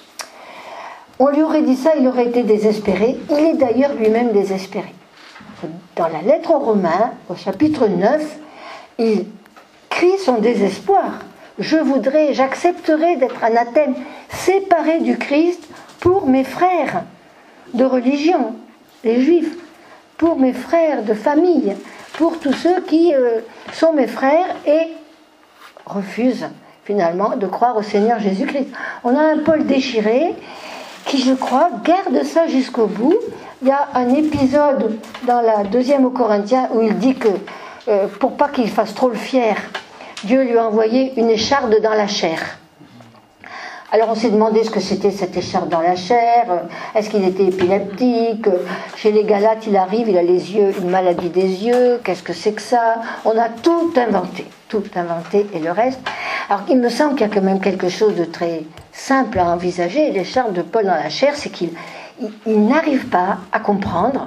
On lui aurait dit ça, il aurait été désespéré. Il est d'ailleurs lui-même désespéré. Dans la lettre aux Romains, au chapitre neuf, il crie son désespoir. Je voudrais, j'accepterais d'être anathème, séparé du Christ pour mes frères de religion, les Juifs, pour mes frères de famille, pour tous ceux qui euh, sont mes frères et refusent finalement de croire au Seigneur Jésus-Christ. On a un Paul déchiré qui, je crois, garde ça jusqu'au bout. Il y a un épisode dans la deuxième aux Corinthiens où il dit que euh, pour pas qu'il fasse trop le fier, Dieu lui a envoyé une écharde dans la chair. Alors on s'est demandé ce que c'était cette écharde dans la chair, est-ce qu'il était épileptique, chez les Galates il arrive, il a les yeux, une maladie des yeux, qu'est-ce que c'est que ça? On a tout inventé, tout inventé et le reste. Alors il me semble qu'il y a quand même quelque chose de très simple à envisager, l'écharde de Paul dans la chair, c'est qu'il il, il n'arrive pas à comprendre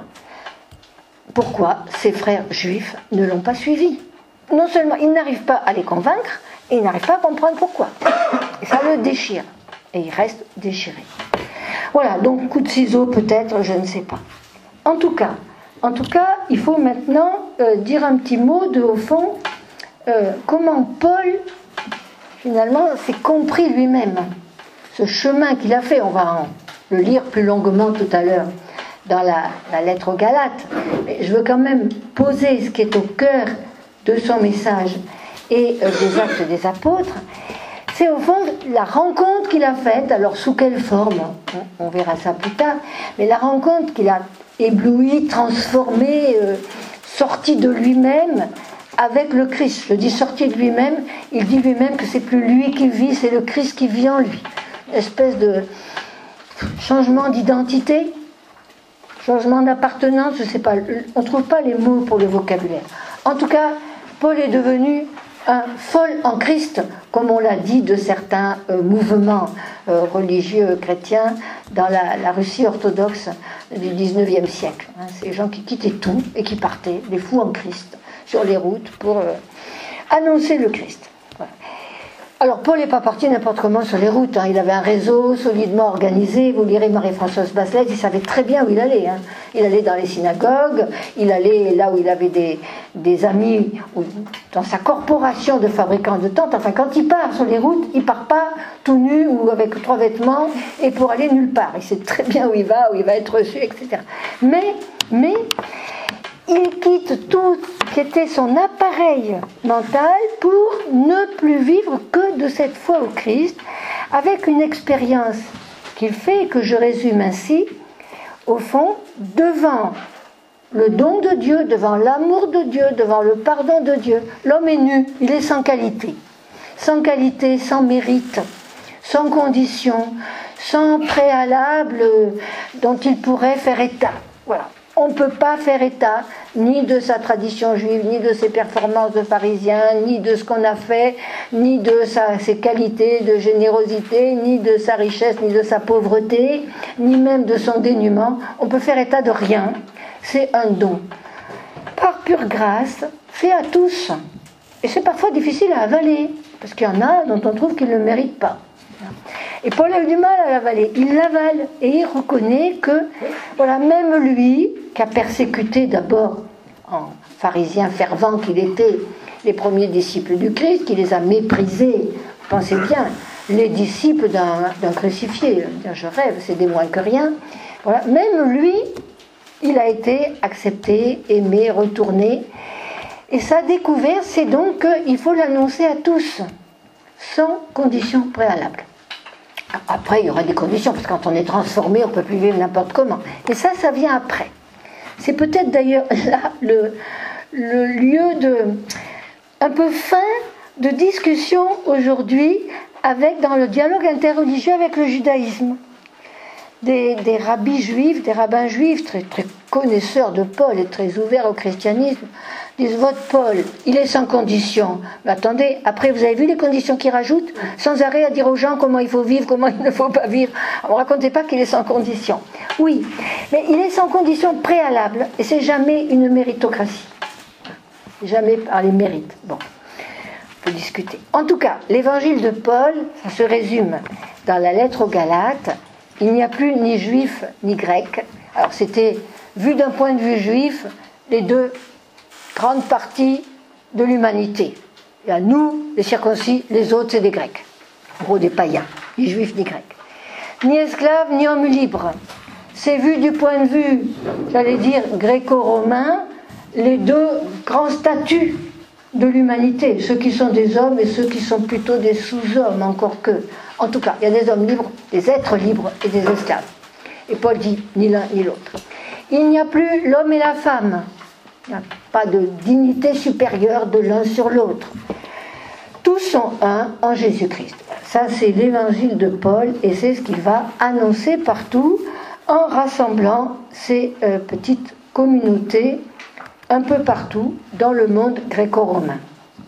pourquoi ses frères juifs ne l'ont pas suivi. Non seulement il n'arrive pas à les convaincre, et il n'arrive pas à comprendre pourquoi. Et ça le déchire. Et il reste déchiré. Voilà, donc coup de ciseau peut-être, je ne sais pas. En tout cas, en tout cas il faut maintenant euh, dire un petit mot de, au fond, euh, comment Paul, finalement, s'est compris lui-même. Ce chemin qu'il a fait, on va en, le lire plus longuement tout à l'heure dans la, la lettre aux Galates. Mais je veux quand même poser ce qui est au cœur de son message et euh, des actes des apôtres. C'est au fond la rencontre qu'il a faite, alors sous quelle forme, on, on verra ça plus tard, mais la rencontre qu'il a ébloui, transformé, euh, sorti de lui-même avec le Christ. Je dis sorti de lui-même, il dit lui-même que c'est plus lui qui vit, c'est le Christ qui vit en lui. Une espèce de changement d'identité, changement d'appartenance, je ne sais pas, on ne trouve pas les mots pour le vocabulaire. En tout cas, Paul est devenu un folle en Christ, comme on l'a dit de certains euh, mouvements euh, religieux chrétiens dans la, la Russie orthodoxe du dix-neuvième siècle. Hein, ces gens qui quittaient tout et qui partaient, des fous en Christ, sur les routes pour euh, annoncer le Christ. Voilà. Alors Paul n'est pas parti n'importe comment sur les routes, hein. Il avait un réseau solidement organisé. Vous lirez Marie-Françoise Basselet, il savait très bien où il allait, hein. Il allait dans les synagogues, il allait là où il avait des, des amis, ou dans sa corporation de fabricants de tentes. Enfin, quand il part sur les routes, il part pas tout nu ou avec trois vêtements et pour aller nulle part. Il sait très bien où il va, où il va être reçu, et cetera. Mais, mais il quitte tout ce qui était son appareil mental pour ne plus vivre que de cette foi au Christ, avec une expérience qu'il fait et que je résume ainsi, au fond, devant le don de Dieu, devant l'amour de Dieu, devant le pardon de Dieu. L'homme est nu, il est sans qualité. Sans qualité, sans mérite, sans condition, sans préalable dont il pourrait faire état. Voilà. On ne peut pas faire état ni de sa tradition juive, ni de ses performances de pharisien, ni de ce qu'on a fait, ni de sa, ses qualités de générosité, ni de sa richesse, ni de sa pauvreté, ni même de son dénuement. On peut faire état de rien. C'est un don. Par pure grâce, fait à tous. Et c'est parfois difficile à avaler, parce qu'il y en a dont on trouve qu'ils ne le méritent pas. Et Paul a eu du mal à l'avaler, il l'avale et il reconnaît que, voilà, même lui, qui a persécuté d'abord, en pharisien fervent qu'il était, les premiers disciples du Christ, qui les a méprisés, pensez bien, les disciples d'un, d'un crucifié, je rêve, c'est des moins que rien, voilà, même lui, il a été accepté, aimé, retourné, et sa découverte, c'est donc qu'il faut l'annoncer à tous, sans condition préalable. Après, il y aura des conditions, parce que quand on est transformé, on ne peut plus vivre n'importe comment. Et ça, ça vient après. C'est peut-être d'ailleurs là le, le lieu de, un peu fin de discussion aujourd'hui avec, dans le dialogue interreligieux avec le judaïsme. des, des rabbis juifs, des rabbins juifs, très, très connaisseurs de Paul et très ouverts au christianisme, disent votre Paul, il est sans condition. Mais attendez, après vous avez vu les conditions qu'il rajoute, sans arrêt à dire aux gens comment il faut vivre, comment il ne faut pas vivre. Ne me racontez pas qu'il est sans condition. Oui, mais il est sans condition préalable, et c'est jamais une méritocratie. Jamais par les mérites. Bon, on peut discuter. En tout cas, l'évangile de Paul, ça se résume dans la lettre aux Galates. Il n'y a plus ni juif ni grec. Alors c'était, vu d'un point de vue juif, les deux grandes parties de l'humanité. Il y a nous, les circoncis, les autres c'est des grecs. En gros des païens, ni juifs ni grecs. Ni esclaves ni hommes libres. C'est vu du point de vue, j'allais dire, gréco-romain, les deux grands statuts de l'humanité, ceux qui sont des hommes et ceux qui sont plutôt des sous-hommes, encore que. En tout cas, il y a des hommes libres, des êtres libres et des esclaves. Et Paul dit ni l'un ni l'autre. Il n'y a plus l'homme et la femme. Il n'y a pas de dignité supérieure de l'un sur l'autre. Tous sont un en Jésus-Christ. Ça, c'est l'évangile de Paul et c'est ce qu'il va annoncer partout en rassemblant ces euh, petites communautés un peu partout dans le monde gréco-romain.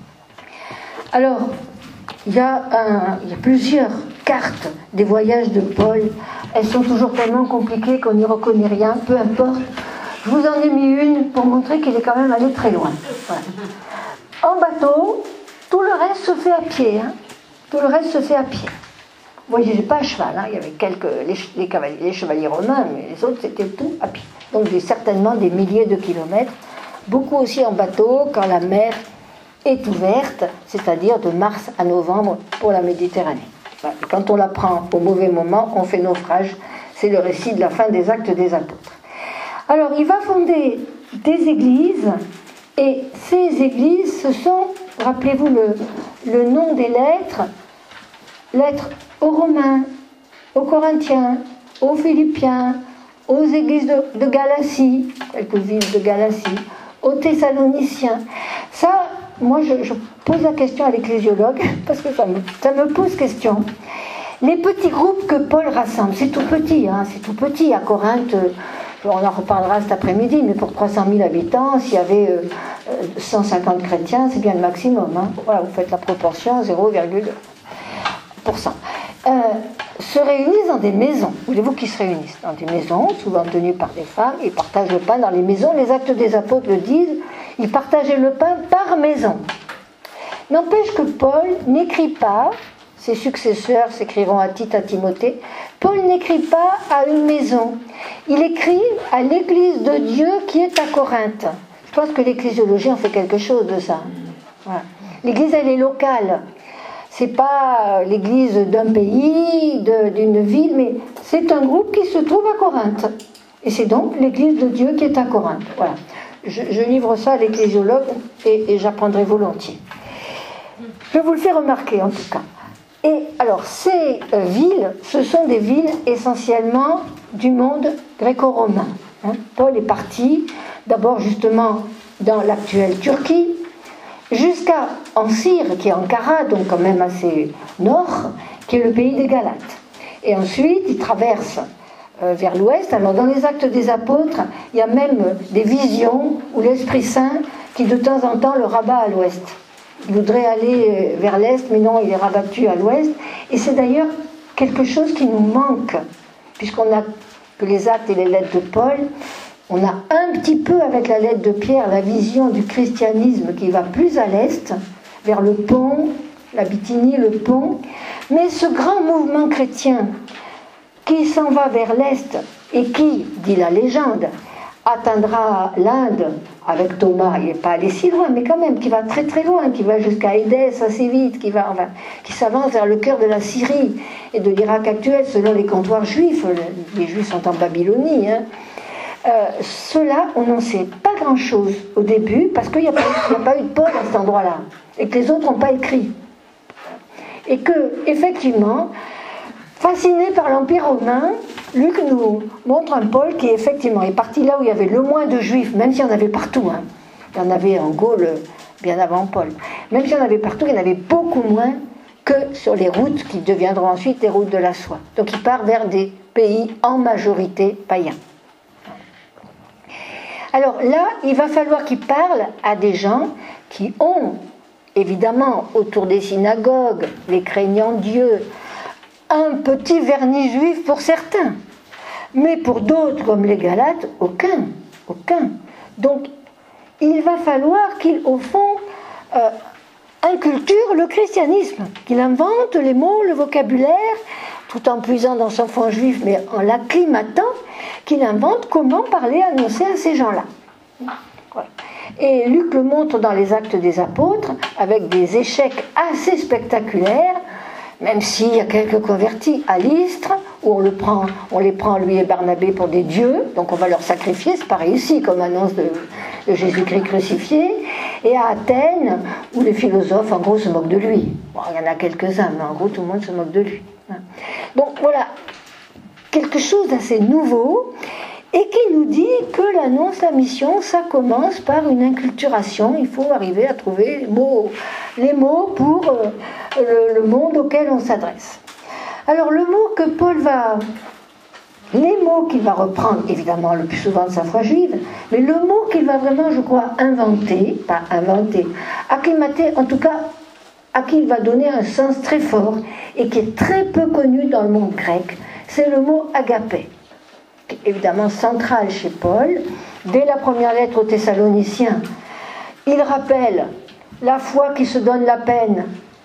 Alors, il y, a un, il y a plusieurs cartes des voyages de Paul. Elles sont toujours tellement compliquées qu'on n'y reconnaît rien, peu importe. Je vous en ai mis une pour montrer qu'il est quand même allé très loin. Voilà. En bateau, tout le reste se fait à pied. Hein. Tout le reste se fait à pied. Vous voyez, pas à cheval. Hein. Il y avait quelques les, les, cavaliers, les chevaliers romains, mais les autres, c'était tout à pied. Donc des, certainement des milliers de kilomètres. Beaucoup aussi en bateau quand la mer est ouverte, c'est-à-dire de mars à novembre pour la Méditerranée. Voilà. Quand on la prend au mauvais moment, on fait naufrage. C'est le récit de la fin des Actes des Apôtres. Alors, il va fonder des églises, et ces églises, ce sont, rappelez-vous le, le nom des lettres, lettres aux Romains, aux Corinthiens, aux Philippiens, aux églises de, de Galatie, quelques villes de Galatie, aux Thessaloniciens. Ça, moi, je, je pose la question à l'ecclésiologue, parce que ça me, ça me pose question. Les petits groupes que Paul rassemble, c'est tout petit, hein, c'est tout petit. À Corinthe, on en reparlera cet après-midi, mais pour trois cent mille habitants, s'il y avait euh, cent cinquante chrétiens, c'est bien le maximum. Hein. Voilà, vous faites la proportion, zéro virgule deux pour cent. Euh, se réunissent dans des maisons. Voulez-vous qu'ils se réunissent dans des maisons, souvent tenues par des femmes, ils partagent le pain dans les maisons. Les Actes des Apôtres le disent, ils partageaient le pain par maison. N'empêche que Paul n'écrit pas, ses successeurs s'écriront à Tite, à Timothée, Paul n'écrit pas à une maison, il écrit à l'église de Dieu qui est à Corinthe. Je pense que l'ecclésiologie en fait quelque chose de ça. Voilà. L'église, elle est locale. C'est pas l'église d'un pays, de, d'une ville, mais c'est un groupe qui se trouve à Corinthe. Et c'est donc l'église de Dieu qui est à Corinthe. Voilà. Je, je livre ça à l'ecclésiologue et, et j'apprendrai volontiers. Je vous le fais remarquer en tout cas. Et alors, ces euh, villes, ce sont des villes essentiellement du monde gréco-romain. Hein. Paul est parti d'abord justement dans l'actuelle Turquie, jusqu'à en Syrie, qui est Ankara, donc quand même assez nord, qui est le pays des Galates. Et ensuite, il traverse euh, vers l'ouest. Alors, dans les Actes des Apôtres, il y a même des visions où l'Esprit Saint, qui de temps en temps le rabat à l'ouest. Il voudrait aller vers l'est, mais non, il est rabattu à l'ouest. Et c'est d'ailleurs quelque chose qui nous manque, puisqu'on a que les Actes et les lettres de Paul. On a un petit peu, avec la lettre de Pierre, la vision du christianisme qui va plus à l'est, vers le pont, la Bithynie, le pont. Mais ce grand mouvement chrétien qui s'en va vers l'est et qui, dit la légende, atteindra l'Inde avec Thomas, il n'est pas allé si loin, mais quand même, qui va très très loin, qui va jusqu'à Édesse assez vite, qui, va, enfin, qui s'avance vers le cœur de la Syrie et de l'Irak actuel, selon les comptoirs juifs. Les Juifs sont en Babylonie, hein. Euh, ceux-là, on n'en sait pas grand-chose au début, parce qu'il n'y a, a pas eu de Paul à cet endroit-là, et que les autres n'ont pas écrit. Et que, effectivement, fasciné par l'Empire romain, Luc nous montre un Paul qui, effectivement, est parti là où il y avait le moins de Juifs, même s'il y en avait partout. Hein. Il y en avait en Gaule bien avant Paul. Même s'il y en avait partout, il y en avait beaucoup moins que sur les routes qui deviendront ensuite les routes de la soie. Donc il part vers des pays en majorité païens. Alors là, il va falloir qu'il parle à des gens qui ont, évidemment, autour des synagogues, les craignants Dieu, un petit vernis juif pour certains, mais pour d'autres, comme les Galates, aucun, aucun. Donc, il va falloir qu'il, au fond, euh, inculture le christianisme, qu'il invente les mots, le vocabulaire, tout en puisant dans son fond juif, mais en l'acclimatant, qu'il invente comment parler, annoncer à ces gens-là. Voilà. Et Luc le montre dans les Actes des Apôtres, avec des échecs assez spectaculaires, même s'il y a quelques convertis à Lystre, où on, le prend, on les prend, lui et Barnabé, pour des dieux, donc on va leur sacrifier, c'est pareil ici, comme annonce de, de Jésus-Christ crucifié, et à Athènes, où les philosophes, en gros, se moquent de lui. Bon, il y en a quelques-uns, mais en gros, tout le monde se moque de lui. Donc voilà, quelque chose d'assez nouveau, et qui nous dit que l'annonce, la mission, ça commence par une inculturation. Il faut arriver à trouver les mots, les mots pour euh, le, le monde auquel on s'adresse. Alors le mot que Paul va... Les mots qu'il va reprendre, évidemment, le plus souvent de sa foi juive, mais le mot qu'il va vraiment, je crois, inventer, pas inventer, acclimater, en tout cas, à qui il va donner un sens très fort, et qui est très peu connu dans le monde grec, c'est le mot agapé. Évidemment central chez Paul. Dès la première lettre aux Thessaloniciens, il rappelle la foi qui se donne la peine,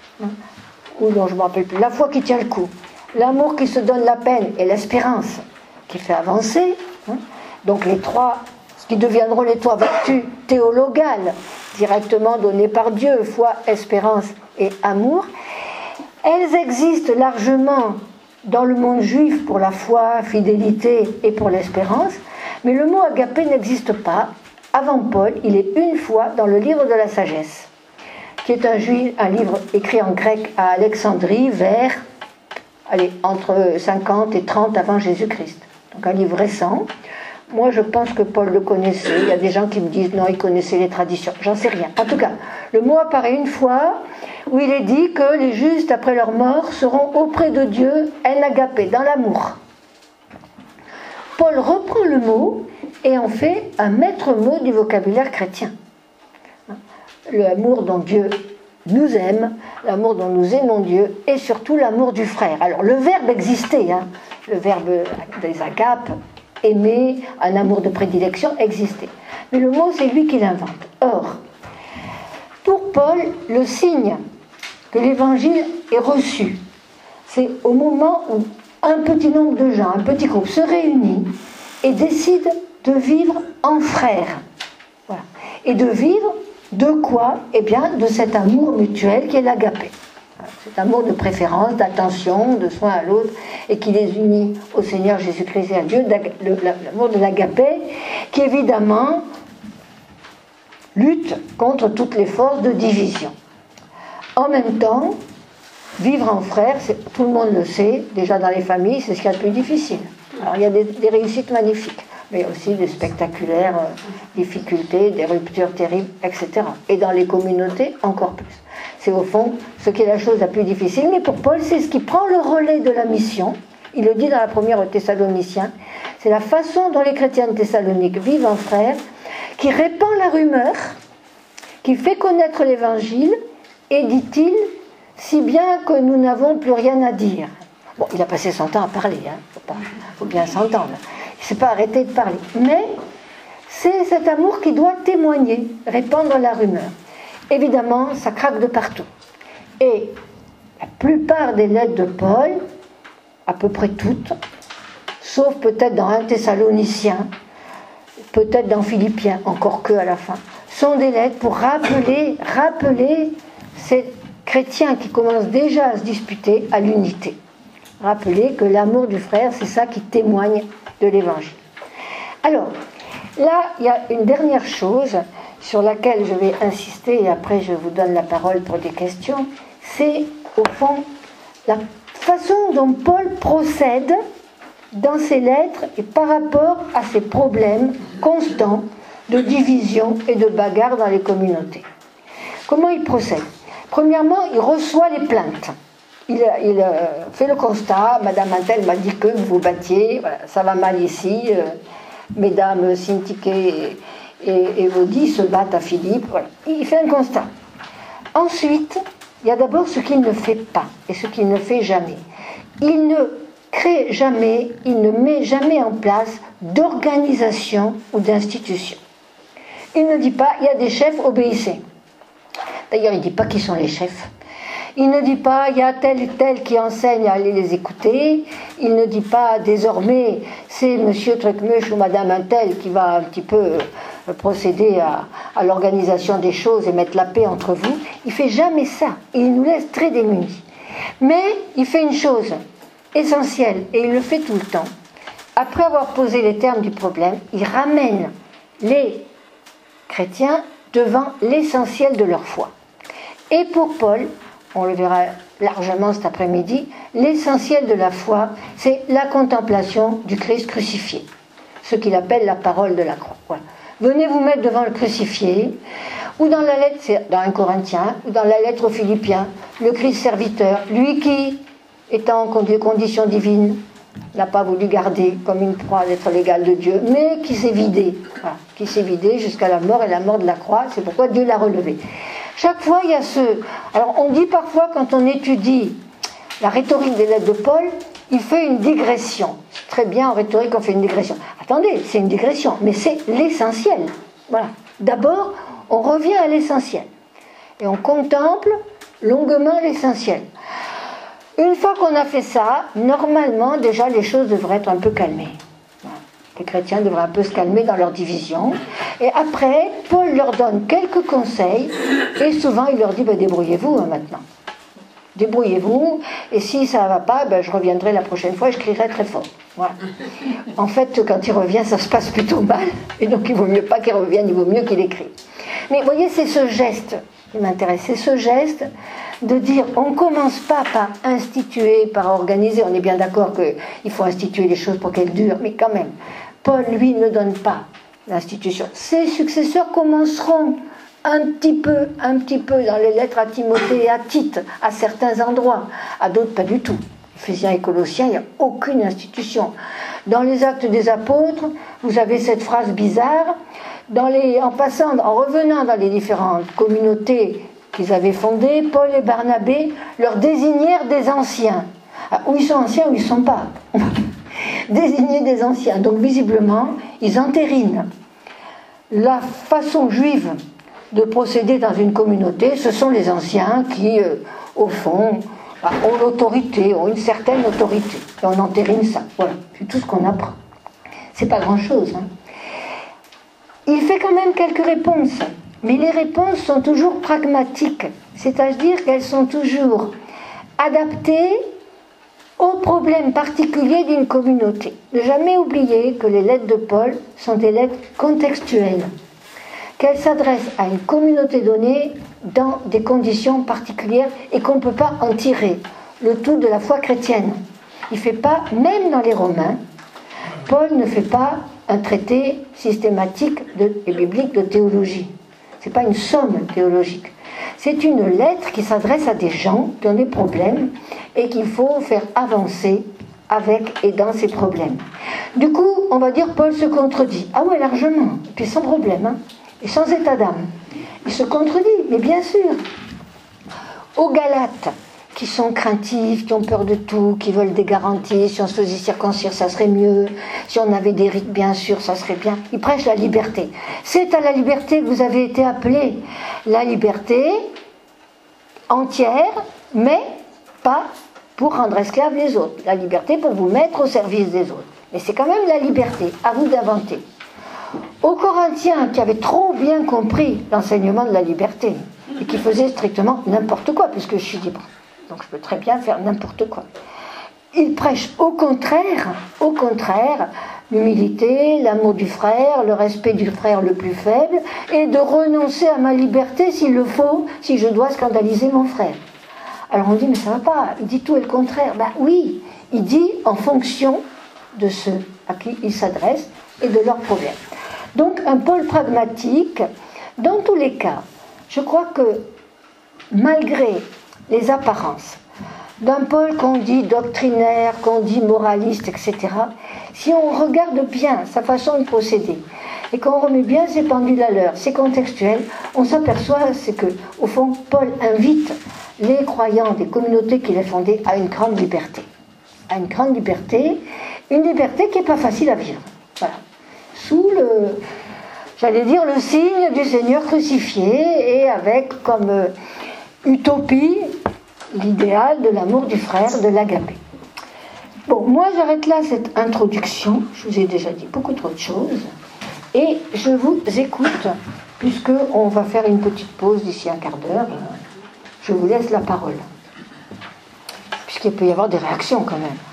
ou non, je ne me rappelle plus, la foi qui tient le coup, l'amour qui se donne la peine et l'espérance qui fait avancer. Donc les trois, ce qui deviendront les trois vertus théologales, directement données par Dieu, foi, espérance et amour, elles existent largement dans le monde juif pour la foi, fidélité et pour l'espérance, mais le mot agapé n'existe pas. Avant Paul, il est une fois dans le livre de la sagesse, qui est un, juif, un livre écrit en grec à Alexandrie vers, allez, entre cinquante et trente avant Jésus-Christ. Donc un livre récent. Moi, je pense que Paul le connaissait. Il y a des gens qui me disent non, il connaissait les traditions. J'en sais rien. En tout cas, le mot apparaît une fois où il est dit que les justes, après leur mort, seront auprès de Dieu en agapé, dans l'amour. Paul reprend le mot et en fait un maître mot du vocabulaire chrétien. L'amour dont Dieu nous aime, l'amour dont nous aimons Dieu, et surtout l'amour du frère. Alors, le verbe existait, hein, le verbe des agapes, aimer, un amour de prédilection, existait. Mais le mot, c'est lui qui l'invente. Or, pour Paul, le signe que l'évangile est reçu, c'est au moment où un petit nombre de gens, un petit groupe se réunit et décide de vivre en frères. Voilà. Et de vivre de quoi? Eh bien, de cet amour mutuel qui est l'agapé. Cet amour de préférence, d'attention, de soin à l'autre, et qui les unit au Seigneur Jésus-Christ et à Dieu, l'amour de l'agapé, qui évidemment lutte contre toutes les forces de division. En même temps, vivre en frères, tout le monde le sait, déjà dans les familles, c'est ce qu'il y a de plus difficile. Alors il y a des, des réussites magnifiques, mais il y a aussi des spectaculaires euh, difficultés, des ruptures terribles, et cetera. Et dans les communautés, encore plus. C'est au fond ce qui est la chose la plus difficile, mais pour Paul, c'est ce qui prend le relais de la mission. Il le dit dans la première aux Thessaloniciens, c'est la façon dont les chrétiens de Thessalonique vivent en frères, qui répand la rumeur, qui fait connaître l'évangile, et dit-il, si bien que nous n'avons plus rien à dire. Bon, il a passé son temps à parler, il hein, faut, faut bien s'entendre. Il ne s'est pas arrêté de parler. Mais c'est cet amour qui doit témoigner, répandre la rumeur. Évidemment, ça craque de partout. Et la plupart des lettres de Paul, à peu près toutes, sauf peut-être dans un Thessalonicien, peut-être dans Philippiens, encore que à la fin, sont des lettres pour rappeler, rappeler ces chrétiens qui commencent déjà à se disputer à l'unité. Rappeler que l'amour du frère, c'est ça qui témoigne de l'évangile. Alors, là, il y a une dernière chose sur laquelle je vais insister, et après je vous donne la parole pour des questions, c'est au fond la façon dont Paul procède dans ses lettres et par rapport à ces problèmes constants de division et de bagarre dans les communautés. Comment il procède? Premièrement, il reçoit les plaintes. il, il euh, fait le constat, Madame Antel m'a dit que vous vous battiez, voilà, ça va mal ici, euh, Mesdames Syntyche et, et, et Vaudi se battent à Philippe, voilà. Il fait un constat. Ensuite, il y a d'abord ce qu'il ne fait pas et ce qu'il ne fait jamais. Il ne crée jamais, il ne met jamais en place d'organisation ou d'institution. Il ne dit pas, il y a des chefs, obéissez. D'ailleurs, il ne dit pas qui sont les chefs. Il ne dit pas, il y a tel et tel qui enseigne, allez les écouter. Il ne dit pas, désormais, c'est monsieur Trucmuche ou madame Untel qui va un petit peu procéder à, à l'organisation des choses et mettre la paix entre vous. Il ne fait jamais ça. Et il nous laisse très démunis. Mais il fait une chose essentielle, et il le fait tout le temps. Après avoir posé les termes du problème, il ramène les chrétiens devant l'essentiel de leur foi. Et pour Paul, on le verra largement cet après-midi, l'essentiel de la foi, c'est la contemplation du Christ crucifié, ce qu'il appelle la parole de la croix. Voilà. Venez vous mettre devant le crucifié, ou dans la lettre, c'est dans un Corinthien, ou dans la lettre aux Philippiens, le Christ serviteur, lui qui, étant en condition divine, n'a pas voulu garder comme une proie d'être l'égal de Dieu, mais qui s'est vidé, voilà, qui s'est vidé jusqu'à la mort et la mort de la croix, c'est pourquoi Dieu l'a relevé. Chaque fois, il y a ce... Alors, on dit parfois, quand on étudie la rhétorique des lettres de Paul, il fait une digression. C'est très bien, en rhétorique, on fait une digression. Attendez, c'est une digression, mais c'est l'essentiel. Voilà. D'abord, on revient à l'essentiel. Et on contemple longuement l'essentiel. Une fois qu'on a fait ça, normalement, déjà, les choses devraient être un peu calmées. Voilà. Les chrétiens devraient un peu se calmer dans leur division. Et après, Paul leur donne quelques conseils, et souvent il leur dit, ben, débrouillez-vous hein, maintenant. Débrouillez-vous, et si ça ne va pas, ben, je reviendrai la prochaine fois et je crierai très fort. Voilà. En fait, quand il revient, ça se passe plutôt mal, et donc il vaut mieux pas qu'il revienne, il vaut mieux qu'il écrit. Mais vous voyez, c'est ce geste qui m'intéresse, c'est ce geste de dire, on ne commence pas par instituer, par organiser, on est bien d'accord qu'il faut instituer les choses pour qu'elles durent, mais quand même, Paul, lui, ne donne pas l'institution. Ses successeurs commenceront un petit peu, un petit peu dans les lettres à Timothée et à Tite, à certains endroits, à d'autres pas du tout. Éphésiens et Colossiens, il n'y a aucune institution. Dans les Actes des Apôtres, vous avez cette phrase bizarre, dans les, en passant, en revenant dans les différentes communautés qu'ils avaient fondées, Paul et Barnabé leur désignèrent des anciens. Ah, où ils sont anciens, où ils ne sont pas. Désigner des anciens. Donc visiblement, ils entérinent la façon juive de procéder dans une communauté. Ce sont les anciens qui, euh, au fond, ont l'autorité, ont une certaine autorité. Et on entérine ça. Voilà, c'est tout ce qu'on apprend. C'est pas grand-chose. Hein. Il fait quand même quelques réponses. Mais les réponses sont toujours pragmatiques. C'est-à-dire qu'elles sont toujours adaptées aux problèmes particuliers d'une communauté. Ne jamais oublier que les lettres de Paul sont des lettres contextuelles, qu'elles s'adressent à une communauté donnée dans des conditions particulières et qu'on ne peut pas en tirer le tout de la foi chrétienne. Il ne fait pas, même dans les Romains, Paul ne fait pas un traité systématique de, et biblique de théologie. Ce n'est pas une somme théologique. C'est une lettre qui s'adresse à des gens qui ont des problèmes et qu'il faut faire avancer avec et dans ces problèmes. Du coup, on va dire Paul se contredit. Ah ouais, largement. Et puis sans problème, hein, et sans état d'âme. Il se contredit, mais bien sûr. Aux Galates, qui sont craintifs, qui ont peur de tout, qui veulent des garanties, si on se faisait circoncire, ça serait mieux, si on avait des rites, bien sûr, ça serait bien. Ils prêchent la liberté. C'est à la liberté que vous avez été appelés. La liberté entière, mais pas pour rendre esclaves les autres. La liberté pour vous mettre au service des autres. Mais c'est quand même la liberté, à vous d'inventer. Aux Corinthiens, qui avaient trop bien compris l'enseignement de la liberté, et qui faisaient strictement n'importe quoi, puisque je suis libre. Donc je peux très bien faire n'importe quoi. Il prêche au contraire, au contraire, l'humilité, l'amour du frère, le respect du frère le plus faible, et de renoncer à ma liberté s'il le faut, si je dois scandaliser mon frère. Alors on dit, mais ça ne va pas, il dit tout et le contraire. Ben oui, il dit en fonction de ceux à qui il s'adresse et de leurs problèmes. Donc un Paul pragmatique, dans tous les cas, je crois que malgré les apparences, d'un Paul qu'on dit doctrinaire, qu'on dit moraliste, et cetera, si on regarde bien sa façon de procéder et qu'on remet bien ses pendules à l'heure, ses contextuels, on s'aperçoit c'est que, au fond, Paul invite les croyants des communautés qu'il a fondées à une grande liberté. À une grande liberté, une liberté qui n'est pas facile à vivre. Voilà. Sous le, j'allais dire, le signe du Seigneur crucifié et avec comme euh, utopie l'idéal de l'amour du frère, de l'agapé. Bon, moi j'arrête là cette introduction, je vous ai déjà dit beaucoup trop de choses, et je vous écoute, puisqu'on va faire une petite pause d'ici un quart d'heure, je vous laisse la parole, puisqu'il peut y avoir des réactions quand même.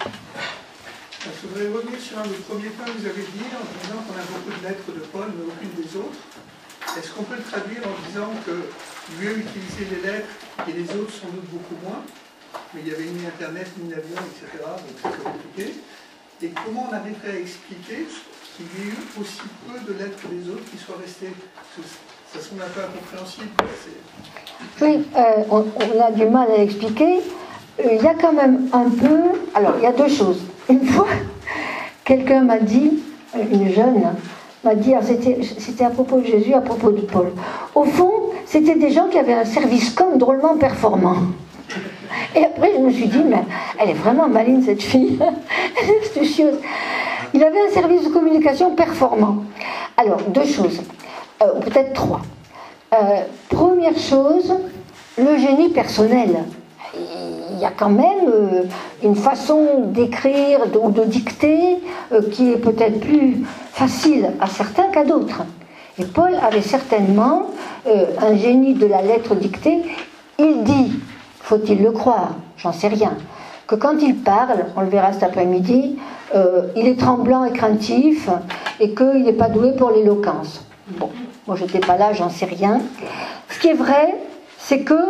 Je voudrais revenir sur un des premiers points que vous avez dit, en disant qu'on a beaucoup de lettres de Paul, mais aucune des autres. Est-ce qu'on peut le traduire en disant que lui a utilisé les lettres et les autres sans doute beaucoup moins, mais il n'y avait ni Internet, ni avion, et cetera, donc c'est compliqué. Et comment on arriverait à expliquer qu'il y ait eu aussi peu de lettres que les autres qui soient restées? Ça semble un peu incompréhensible. Oui, euh, on, on a du mal à l'expliquer. Euh, il y a quand même un peu... Alors, il y a deux choses. Une fois, quelqu'un m'a dit, une jeune, m'a dit, c'était, c'était à propos de Jésus, à propos de Paul. Au fond, c'était des gens qui avaient un service com drôlement performant. Et après, je me suis dit, mais elle est vraiment maligne, cette fille. Elle est astucieuse. Il avait un service de communication performant. Alors, deux choses, euh, peut-être trois. Euh, première chose, le génie personnel. Il y a quand même euh, une façon d'écrire ou de dicter euh, qui est peut-être plus facile à certains qu'à d'autres. Et Paul avait certainement euh, un génie de la lettre dictée. Il dit, faut-il le croire, j'en sais rien, que quand il parle, on le verra cet après-midi, euh, il est tremblant et craintif et qu'il n'est pas doué pour l'éloquence. Bon, moi j'étais pas là, j'en sais rien. Ce qui est vrai, c'est que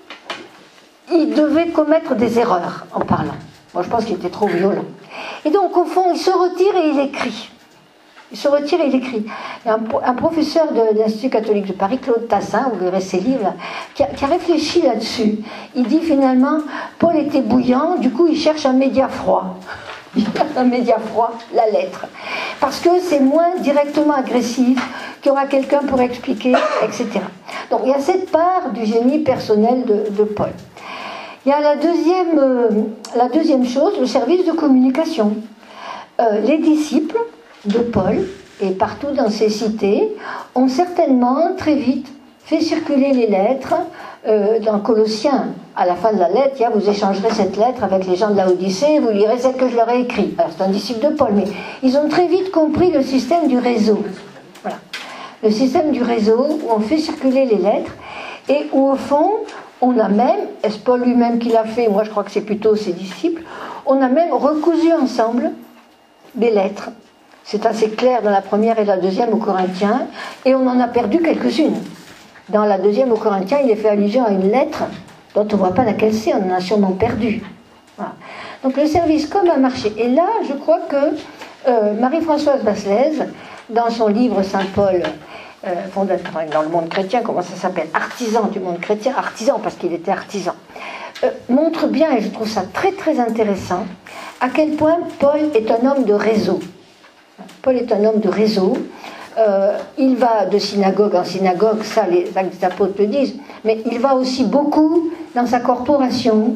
il devait commettre des erreurs en parlant. Moi, je pense qu'il était trop violent. Et donc, au fond, il se retire et il écrit. Il se retire et il écrit. Il y a un, un professeur de l'Institut catholique de Paris, Claude Tassin, vous verrez ses livres, qui a, qui a réfléchi là-dessus. Il dit finalement, Paul était bouillant, du coup, il cherche un média froid. Il cherche un média froid, la lettre. Parce que c'est moins directement agressif, qu'il y aura quelqu'un pour expliquer, et cetera. Donc, il y a cette part du génie personnel de, de Paul. Il y a la deuxième, euh, la deuxième chose, le service de communication. Euh, les disciples de Paul, et partout dans ces cités, ont certainement très vite fait circuler les lettres. Euh, dans Colossiens, à la fin de la lettre, il y a, vous échangerez cette lettre avec les gens de la Odyssée, vous lirez celle que je leur ai écrite. Alors c'est un disciple de Paul, mais ils ont très vite compris le système du réseau. Voilà. Le système du réseau où on fait circuler les lettres et où au fond, on a même, est-ce Paul lui-même qui l'a fait, moi je crois que c'est plutôt ses disciples, on a même recousu ensemble des lettres. C'est assez clair dans la première et la deuxième aux Corinthiens, et on en a perdu quelques-unes. Dans la deuxième aux Corinthiens, il est fait allusion à une lettre dont on ne voit pas laquelle c'est, on en a sûrement perdu. Voilà. Donc le service comme un marché. Et là, je crois que euh, Marie-Françoise Basselès, dans son livre Saint-Paul, Euh, fondateur dans le monde chrétien, comment ça s'appelle, artisan du monde chrétien, artisan parce qu'il était artisan, euh, montre bien, et je trouve ça très très intéressant, à quel point Paul est un homme de réseau. Paul est un homme de réseau. Euh, il va de synagogue en synagogue, ça les actes des apôtres le disent, mais il va aussi beaucoup dans sa corporation,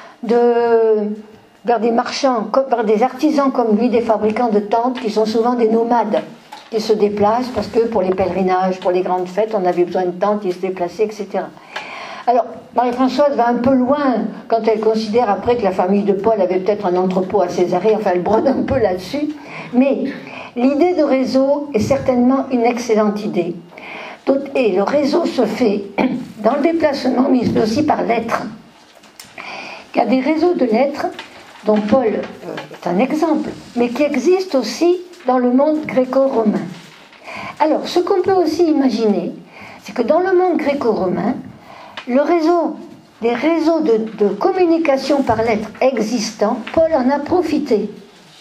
de, vers des marchands, vers des artisans comme lui, des fabricants de tentes qui sont souvent des nomades. Ils se déplacent parce que pour les pèlerinages, pour les grandes fêtes, on avait besoin de tentes, ils se déplaçaient, et cetera. Alors, Marie-Françoise va un peu loin quand elle considère après que la famille de Paul avait peut-être un entrepôt à Césarée, enfin elle brode un peu là-dessus, mais l'idée de réseau est certainement une excellente idée. Et le réseau se fait dans le déplacement, mais aussi par lettres. Il y a des réseaux de lettres dont Paul est un exemple, mais qui existent aussi dans le monde gréco-romain. Alors, ce qu'on peut aussi imaginer, c'est que dans le monde gréco-romain, le réseau, des réseaux de, de communication par lettres existants, Paul en a profité.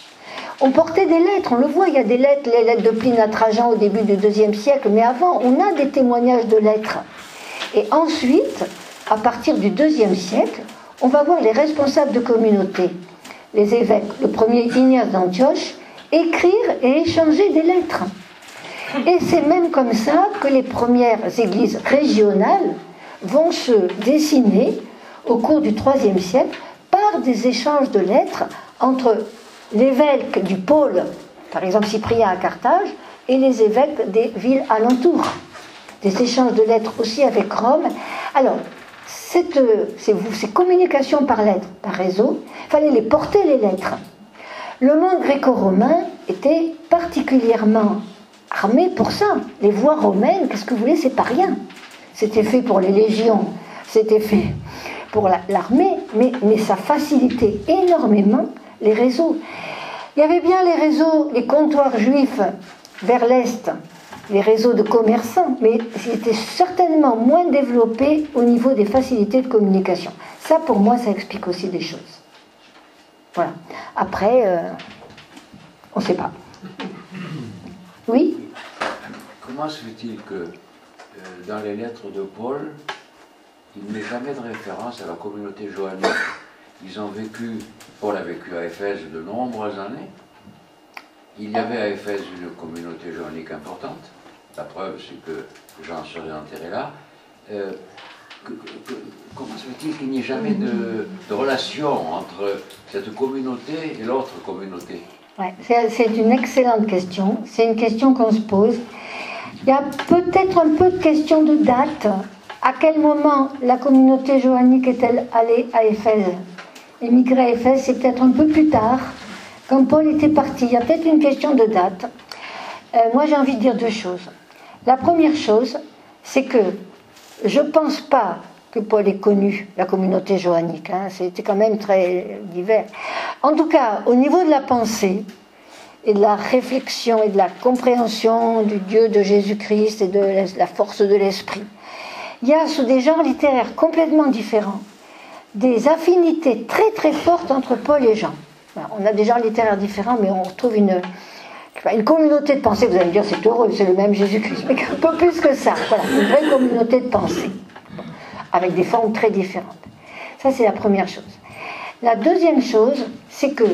On portait des lettres, on le voit, il y a des lettres, les lettres de Pline à Trajan au début du deuxième siècle, mais avant, on a des témoignages de lettres. Et ensuite, à partir du deuxième siècle, on va voir les responsables de communauté, les évêques, le premier Ignace d'Antioche, écrire et échanger des lettres. Et c'est même comme ça que les premières églises régionales vont se dessiner au cours du troisième siècle par des échanges de lettres entre l'évêque du pôle, par exemple Cyprien à Carthage, et les évêques des villes alentours. Des échanges de lettres aussi avec Rome. Alors, cette, ces, ces communications par lettres, par réseau, il fallait les porter, les lettres. Le monde gréco-romain était particulièrement armé pour ça. Les voies romaines, qu'est-ce que vous voulez, c'est pas rien. C'était fait pour les légions, c'était fait pour l'armée, mais, mais ça facilitait énormément les réseaux. Il y avait bien les réseaux, les comptoirs juifs vers l'Est, les réseaux de commerçants, mais c'était certainement moins développé au niveau des facilités de communication. Ça, pour moi, ça explique aussi des choses. Voilà. Après, euh, on ne sait pas. Oui ? Comment se fait-il que, euh, dans les lettres de Paul, il n'y ait jamais de référence à la communauté johannique? Ils ont vécu, Paul a vécu à Éphèse de nombreuses années. Il y avait à Éphèse une communauté johannique importante. La preuve, c'est que Jean serait enterré là. Euh, que, que, comment se fait-il qu'il n'y ait jamais de, de relation entre cette communauté et l'autre communauté? Ouais, c'est une excellente question. C'est une question qu'on se pose. Il y a peut-être un peu de question de date. À quel moment la communauté johannique est-elle allée à Éphèse? Émigrée à Éphèse, c'est peut-être un peu plus tard, quand Paul était parti. Il y a peut-être une question de date. Euh, moi, j'ai envie de dire deux choses. La première chose, c'est que je ne pense pas que Paul ait connu la communauté johannique. Hein. C'était quand même très divers. En tout cas, au niveau de la pensée et de la réflexion et de la compréhension du Dieu de Jésus-Christ et de la force de l'esprit, il y a sous des genres littéraires complètement différents des affinités très très fortes entre Paul et Jean. On a des genres littéraires différents, mais on retrouve une, une communauté de pensée. Vous allez me dire, c'est heureux, c'est le même Jésus-Christ. Mais un peu plus que ça. Voilà, une vraie communauté de pensée, avec des formes très différentes. Ça, c'est la première chose. La deuxième chose, c'est que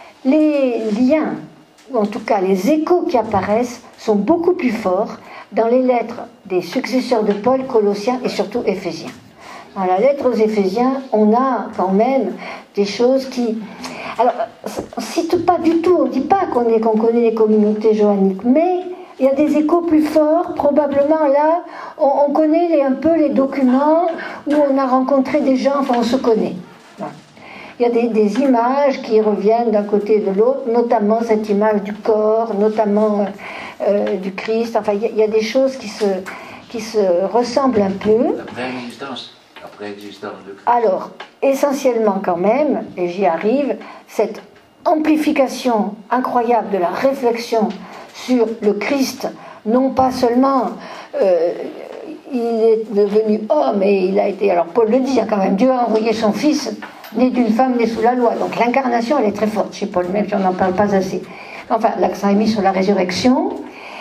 les liens, ou en tout cas les échos qui apparaissent, sont beaucoup plus forts dans les lettres des successeurs de Paul, Colossiens et surtout Éphésiens. Dans la lettre aux Éphésiens, on a quand même des choses qui... Alors, on ne cite pas du tout, on ne dit pas qu'on qu'on connaît les communautés johanniques, mais il y a des échos plus forts, probablement là, on, on connaît les, un peu les documents où on a rencontré des gens, enfin on se connaît. Voilà. Il y a des, des images qui reviennent d'un côté et de l'autre, notamment cette image du corps, notamment euh, du Christ, enfin il y, a, il y a des choses qui se, qui se ressemblent un peu. La préexistence. Alors, essentiellement quand même, et j'y arrive, cette amplification incroyable de la réflexion sur le Christ, non pas seulement euh, il est devenu homme et il a été, alors Paul le dit hein, quand même, Dieu a envoyé son fils, né d'une femme née sous la loi, donc l'incarnation elle est très forte chez Paul, même si on n'en parle pas assez. Enfin, l'accent est mis sur la résurrection.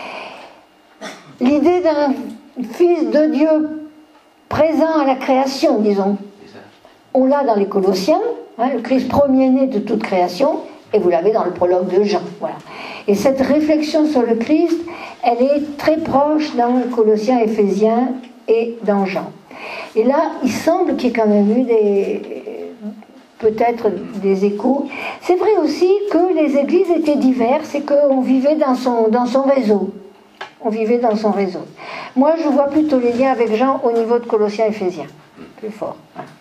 L'idée d'un fils de Dieu présent à la création, disons. On l'a dans les Colossiens, hein, le Christ premier-né de toute création, et vous l'avez dans le prologue de Jean. Voilà. Et cette réflexion sur le Christ, elle est très proche dans les Colossiens, Éphésiens et dans Jean. Et là, il semble qu'il y ait quand même eu des, peut-être des échos. C'est vrai aussi que les églises étaient diverses et qu'on vivait dans son, dans son réseau. On vivait dans son réseau. Moi, je vois plutôt les liens avec Jean au niveau de Colossiens et Éphésiens. Plus fort.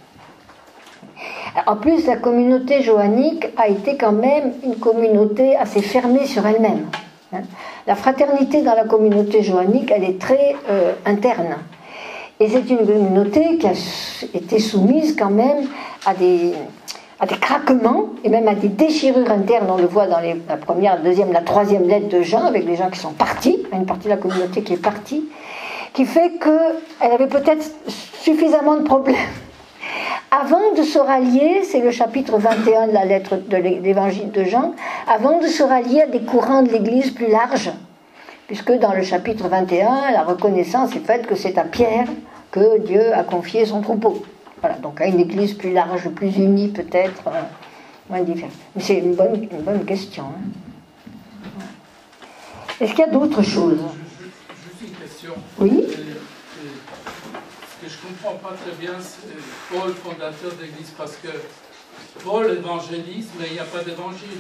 En plus, la communauté johannique a été quand même une communauté assez fermée sur elle-même. La fraternité dans la communauté johannique, elle est très euh, interne. Et c'est une communauté qui a été soumise quand même à des... à des craquements et même à des déchirures internes. On le voit dans les, la première, la deuxième, la troisième lettre de Jean, avec les gens qui sont partis, une partie de la communauté qui est partie, qui fait qu'elle avait peut-être suffisamment de problèmes. Avant de se rallier, c'est le chapitre vingt et un de la lettre de l'évangile de Jean, avant de se rallier à des courants de l'Église plus larges, puisque dans le chapitre vingt et un, la reconnaissance est faite que c'est à Pierre que Dieu a confié son troupeau. Voilà, donc à une église plus large, plus unie peut-être, euh, moins différente. Mais c'est une bonne, une bonne question. Hein. Est-ce qu'il y a d'autres choses? Juste une question. Oui. Euh, euh, ce que je ne comprends pas très bien, c'est Paul, fondateur de l'Église, parce que Paul évangélise, mais il n'y a pas d'évangile.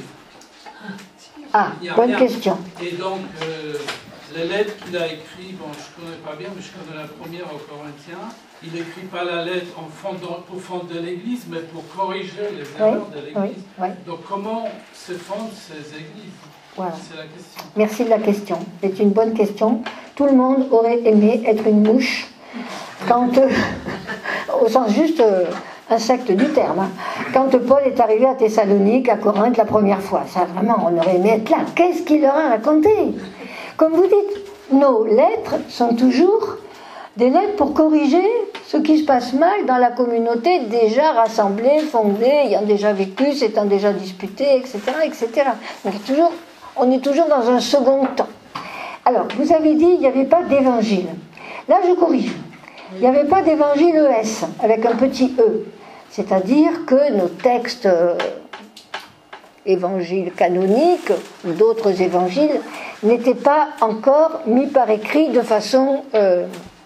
Ah, bonne rien. question. Et donc, euh, les lettres qu'il a écrites, bon, je ne connais pas bien, mais je connais la première aux Corinthiens. Il n'écrit pas la lettre en fondant, pour fonder l'Église, mais pour corriger les erreurs oui, de l'Église. Oui, oui. Donc, comment se fondent ces églises? Voilà. C'est la question. Merci de la question. C'est une bonne question. Tout le monde aurait aimé être une mouche, quand, euh, au sens juste euh, insecte du terme. Hein. Quand Paul est arrivé à Thessalonique, à Corinthe, la première fois, ça vraiment, on aurait aimé être là. Qu'est-ce qu'il leur a raconté? Comme vous dites, nos lettres sont toujours des lettres pour corriger ce qui se passe mal dans la communauté déjà rassemblée, fondée, ayant déjà vécu, s'étant déjà disputé, et cetera, et cetera. Donc toujours, on est toujours dans un second temps. Alors, vous avez dit il n'y avait pas d'évangile. Là, je corrige. Il n'y avait pas d'évangile E S, avec un petit E. C'est-à-dire que nos textes euh, évangiles canoniques, ou d'autres évangiles, n'étaient pas encore mis par écrit de façon euh,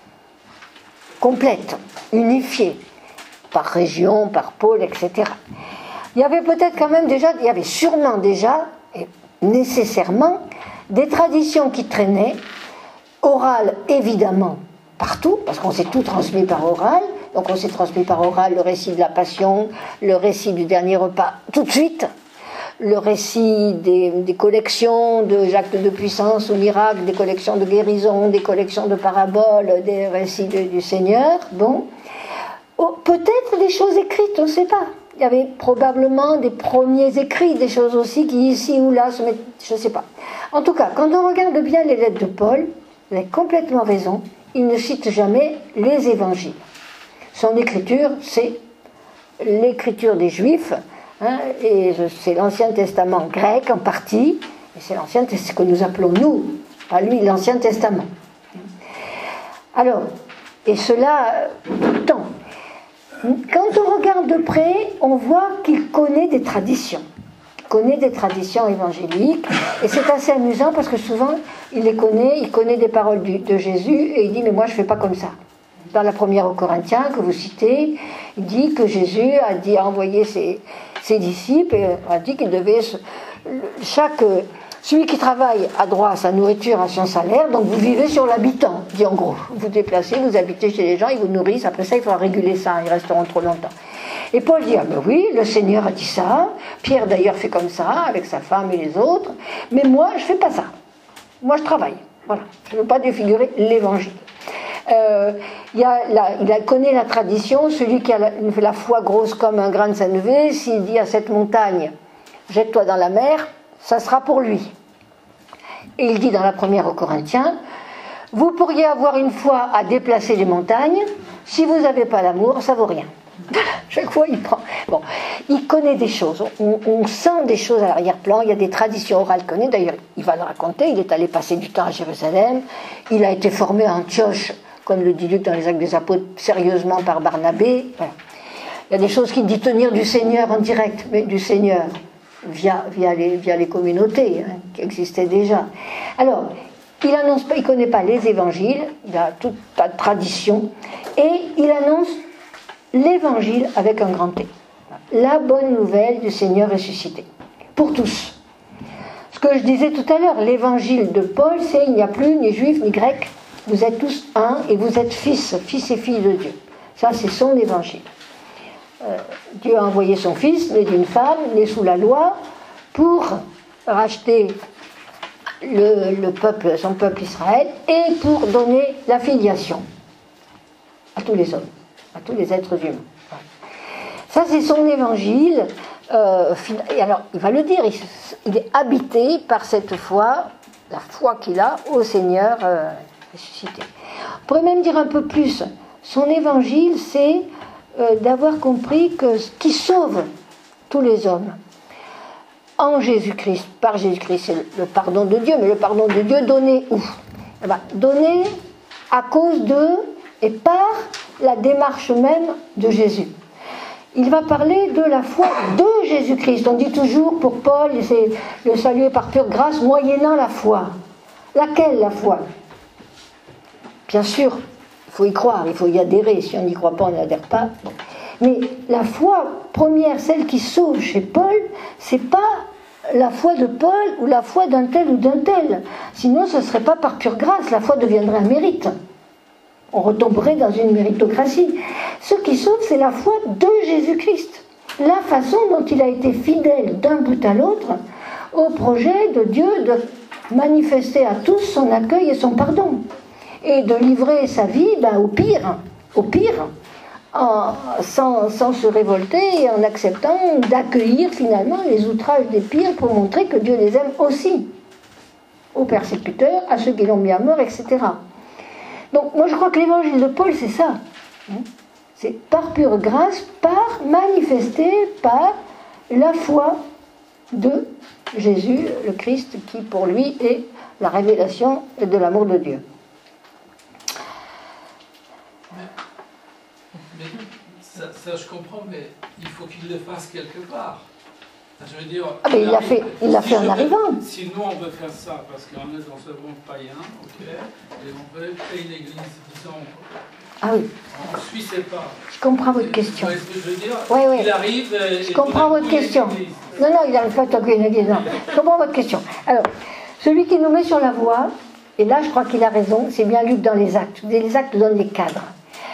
complète, unifiée, par région, par pôle, et cetera. Il y avait peut-être quand même déjà, il y avait sûrement déjà, et nécessairement, des traditions qui traînaient, orales évidemment, partout, parce qu'on s'est tout transmis par oral, donc on s'est transmis par oral le récit de la Passion, le récit du dernier repas, tout de suite, le récit des, des collections de actes de puissance ou miracles, des collections de guérison, des collections de paraboles, des récits de, du Seigneur, bon, oh, peut-être des choses écrites, on ne sait pas. Il y avait probablement des premiers écrits, des choses aussi qui ici ou là se mettent, je ne sais pas. En tout cas, quand on regarde bien les lettres de Paul, vous avez complètement raison, il ne cite jamais les évangiles. Son écriture, c'est l'écriture des Juifs, hein, et c'est l'Ancien Testament grec en partie, et c'est l'Ancien Testament, ce que nous appelons nous, pas lui, l'Ancien Testament. Alors, et cela, tout le temps. Quand on regarde de près, on voit qu'il connaît des traditions. Il connaît des traditions évangéliques, et c'est assez amusant parce que souvent, il les connaît, il connaît des paroles du, de Jésus, et il dit, mais moi je ne fais pas comme ça. Dans la première aux Corinthiens que vous citez, il dit que Jésus a, dit, a envoyé ses, ses disciples et a dit qu'il devait, chaque, celui qui travaille a droit à sa nourriture, à son salaire, donc vous vivez sur l'habitant, dit en gros. Vous vous déplacez, vous habitez chez les gens, ils vous nourrissent, après ça il faudra réguler ça, ils resteront trop longtemps. Et Paul dit, ah ben oui, le Seigneur a dit ça, Pierre d'ailleurs fait comme ça, avec sa femme et les autres, mais moi je ne fais pas ça. Moi je travaille, voilà, je ne veux pas défigurer l'évangile. Euh, il, a la, il a, connaît la tradition, celui qui a la, la foi grosse comme un grain de sénévé, s'il dit à cette montagne, jette-toi dans la mer, ça sera pour lui. Et il dit dans la première aux Corinthiens, vous pourriez avoir une foi à déplacer les montagnes, si vous n'avez pas l'amour, ça vaut rien. Chaque fois il prend. Bon, il connaît des choses, on, on sent des choses à l'arrière-plan, il y a des traditions orales qu'il connaît, d'ailleurs il va le raconter, il est allé passer du temps à Jérusalem, il a été formé à Antioche, comme le dit Luc dans les Actes des Apôtres, sérieusement par Barnabé. Voilà. Il y a des choses qu'il dit tenir du Seigneur en direct, mais du Seigneur via, via, les, via les communautés hein, qui existaient déjà. Alors, il annonce pas, il ne connaît pas les évangiles, il a toute ta tradition, et il annonce l'évangile avec un grand T. La bonne nouvelle du Seigneur ressuscité. Pour tous. Ce que je disais tout à l'heure, l'évangile de Paul, c'est il n'y a plus ni juif ni grec, vous êtes tous un et vous êtes fils, fils et filles de Dieu. Ça, c'est son évangile. Euh, Dieu a envoyé son fils, né d'une femme, né sous la loi, pour racheter le, le peuple, son peuple Israël, et pour donner la filiation à tous les hommes, à tous les êtres humains. Ça, c'est son évangile. Euh, et alors, il va le dire, il, il est habité par cette foi, la foi qu'il a au Seigneur euh, ressuscité. On pourrait même dire un peu plus, son évangile, c'est euh, d'avoir compris que ce qui sauve tous les hommes, en Jésus-Christ, par Jésus-Christ, c'est le, le pardon de Dieu, mais le pardon de Dieu donné où? Eh bien, donné à cause de et par la démarche même de Jésus. Il va parler de la foi de Jésus-Christ. On dit toujours pour Paul, c'est le salut est par pure grâce, moyennant la foi. Laquelle la foi? Bien sûr, il faut y croire, il faut y adhérer. Si on n'y croit pas, on n'adhère pas. Mais la foi première, celle qui sauve chez Paul, c'est pas la foi de Paul ou la foi d'un tel ou d'un tel. Sinon, ce ne serait pas par pure grâce. La foi deviendrait un mérite. On retomberait dans une méritocratie. Ce qui sauve, c'est la foi de Jésus-Christ. La façon dont il a été fidèle d'un bout à l'autre au projet de Dieu de manifester à tous son accueil et son pardon. Et de livrer sa vie ben, au pire, au pire, en, sans, sans se révolter et en acceptant d'accueillir finalement les outrages des pires pour montrer que Dieu les aime aussi. Aux persécuteurs, à ceux qui l'ont mis à mort, et cetera. Donc moi je crois que l'évangile de Paul c'est ça. C'est par pure grâce, par manifesté par la foi de Jésus, le Christ, qui pour lui est la révélation de l'amour de Dieu. Mais, mais ça, ça je comprends, mais il faut qu'il le fasse quelque part. Je veux dire, ah mais il l'a fait, il l'a si fait en veux, arrivant. Si nous on veut faire ça, parce qu'on est dans ce monde païen, ok, et on veut créer une église, disons, ah oui. on ne suit ses pas. Je comprends votre question. Vous voyez ce que je veux dire? Oui, oui. Il arrive. Et, je et comprends votre question. Non, non, il n'arrive pas à toquer une église. Non. Je comprends votre question. Alors, celui qui nous met sur la voie, et là je crois qu'il a raison, c'est bien Luc dans les actes. Les actes donnent les cadres.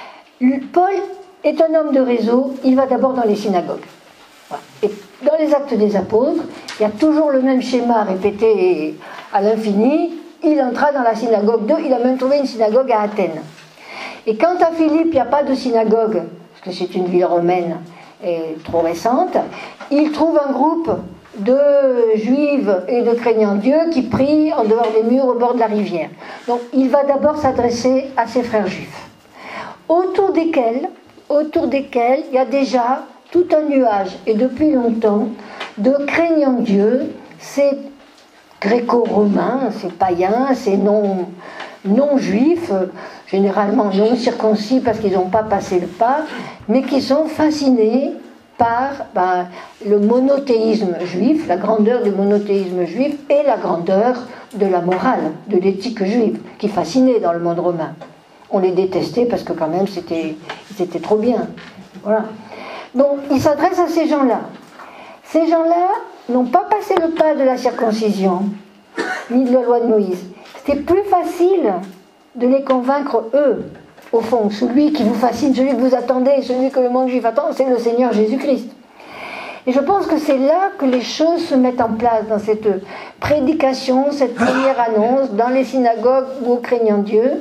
Paul est un homme de réseau, il va d'abord dans les synagogues. Et dans les actes des apôtres, il y a toujours le même schéma répété à l'infini. Il entra dans la synagogue d'eux, il a même trouvé une synagogue à Athènes. Et quand à Philippe, il n'y a pas de synagogue, parce que c'est une ville romaine et trop récente, il trouve un groupe de juives et de craignants Dieu qui prient en dehors des murs au bord de la rivière. Donc il va d'abord s'adresser à ses frères juifs, autour desquels, autour desquels il y a déjà tout un nuage, et depuis longtemps, de craignant Dieu, c'est gréco-romains, c'est païens, c'est non, non-juifs, généralement non circoncis parce qu'ils n'ont pas passé le pas, mais qui sont fascinés par ben, le monothéisme juif, la grandeur du monothéisme juif et la grandeur de la morale, de l'éthique juive, qui fascinait dans le monde romain. On les détestait parce que quand même c'était, c'était trop bien. Voilà. Donc, il s'adresse à ces gens-là. Ces gens-là n'ont pas passé le pas de la circoncision, ni de la loi de Moïse. C'était plus facile de les convaincre, eux, au fond. Celui qui vous fascine, celui que vous attendez, celui que le monde juif attend, c'est le Seigneur Jésus-Christ. Et je pense que c'est là que les choses se mettent en place, dans cette prédication, cette première annonce, dans les synagogues ou aux craignants Dieu.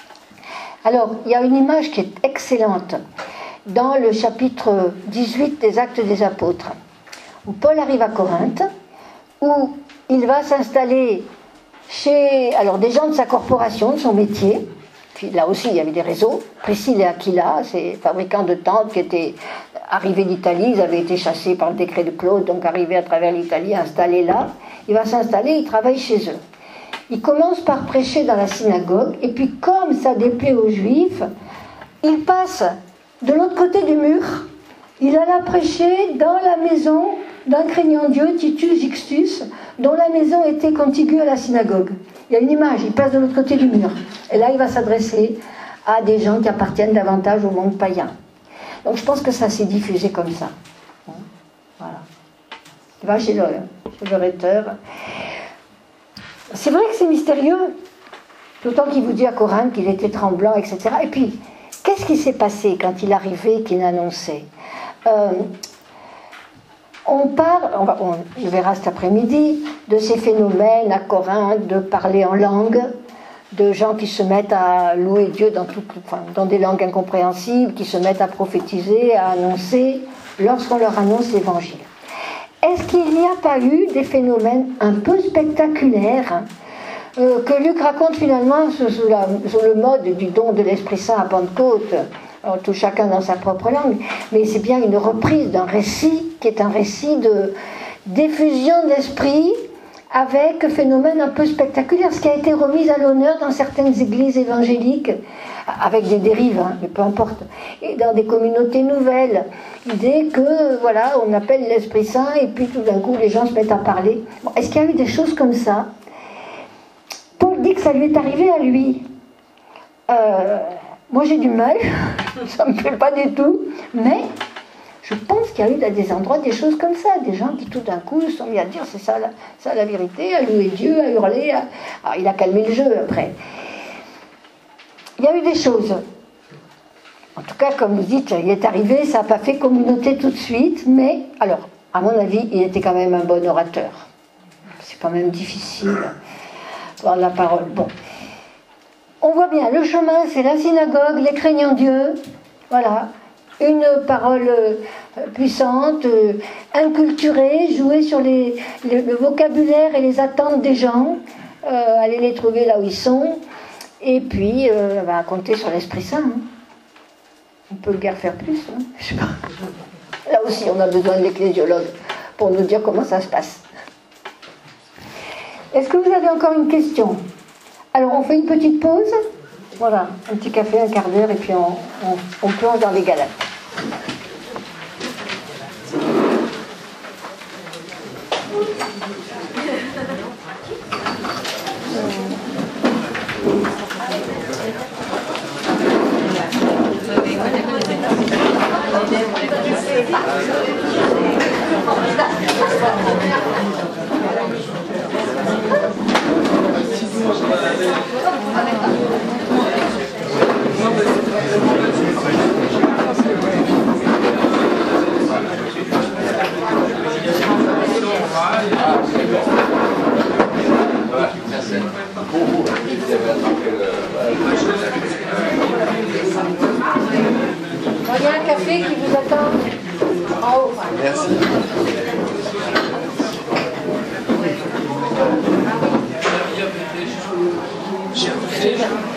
Alors, il y a une image qui est excellente dans le chapitre dix-huit des Actes des Apôtres, où Paul arrive à Corinthe, où il va s'installer chez alors, des gens de sa corporation, de son métier. Puis là aussi, il y avait des réseaux. Priscille et Aquila, ces fabricants de tentes qui étaient arrivés d'Italie, ils avaient été chassés par le décret de Claude, donc arrivés à travers l'Italie, installés là. Il va s'installer, il travaille chez eux. Il commence par prêcher dans la synagogue, et puis comme ça déplaît aux Juifs, il passe de l'autre côté du mur, il alla prêcher dans la maison d'un craignant Dieu, Titus Ixtus, dont la maison était contiguë à la synagogue. Il y a une image, il passe de l'autre côté du mur. Et là, il va s'adresser à des gens qui appartiennent davantage au monde païen. Donc je pense que ça s'est diffusé comme ça. Voilà. Il va chez le, chez le rhéteur. C'est vrai que c'est mystérieux, d'autant qu'il vous dit à Corinthe qu'il était tremblant, et cetera. Et puis, qu'est-ce qui s'est passé quand il arrivait, qu'il annonçait euh, On parle, on va, on, on verra cet après-midi, de ces phénomènes à Corinthe, de parler en langue, de gens qui se mettent à louer Dieu dans, tout, enfin, dans des langues incompréhensibles, qui se mettent à prophétiser, à annoncer, lorsqu'on leur annonce l'Évangile. Est-ce qu'il n'y a pas eu des phénomènes un peu spectaculaires hein, euh, que Luc raconte finalement sous, sous, la, sous le mode du don de l'Esprit Saint à Pentecôte, alors, tout chacun dans sa propre langue, mais c'est bien une reprise d'un récit qui est un récit de d'effusion d'esprit avec phénomène un peu spectaculaire, ce qui a été remis à l'honneur dans certaines églises évangéliques avec des dérives, hein, mais peu importe, et dans des communautés nouvelles. L'idée que, voilà, on appelle l'Esprit Saint et puis tout d'un coup les gens se mettent à parler. Bon, est-ce qu'il y a eu des choses comme ça? Paul dit que ça lui est arrivé à lui. Euh, moi j'ai du mal, ça me plaît pas du tout, mais je pense qu'il y a eu à des endroits des choses comme ça, des gens qui tout d'un coup se sont mis à dire c'est ça, la, ça la vérité, à louer Dieu, à hurler, à... Alors, il a calmé le jeu après. Il y a eu des choses. En tout cas, comme vous dites, il est arrivé, ça n'a pas fait communauté tout de suite, mais, alors, à mon avis, il était quand même un bon orateur. C'est quand même difficile, voir la parole. Bon. On voit bien, le chemin, c'est la synagogue, les craignants Dieu, voilà. Une parole puissante, inculturée, jouer sur les, les, le vocabulaire et les attentes des gens, euh, aller les trouver là où ils sont, et puis euh, bah, compter sur l'Esprit Saint. Hein. On peut guère faire plus. Hein. Je sais pas. Là aussi, on a besoin de l'ecclésiologue pour nous dire comment ça se passe. Est-ce que vous avez encore une question? Alors, on fait une petite pause. Voilà, un petit café, un quart d'heure, et puis on, on, on plonge dans les Galates. Il y a un café qui vous attend en haut. Merci.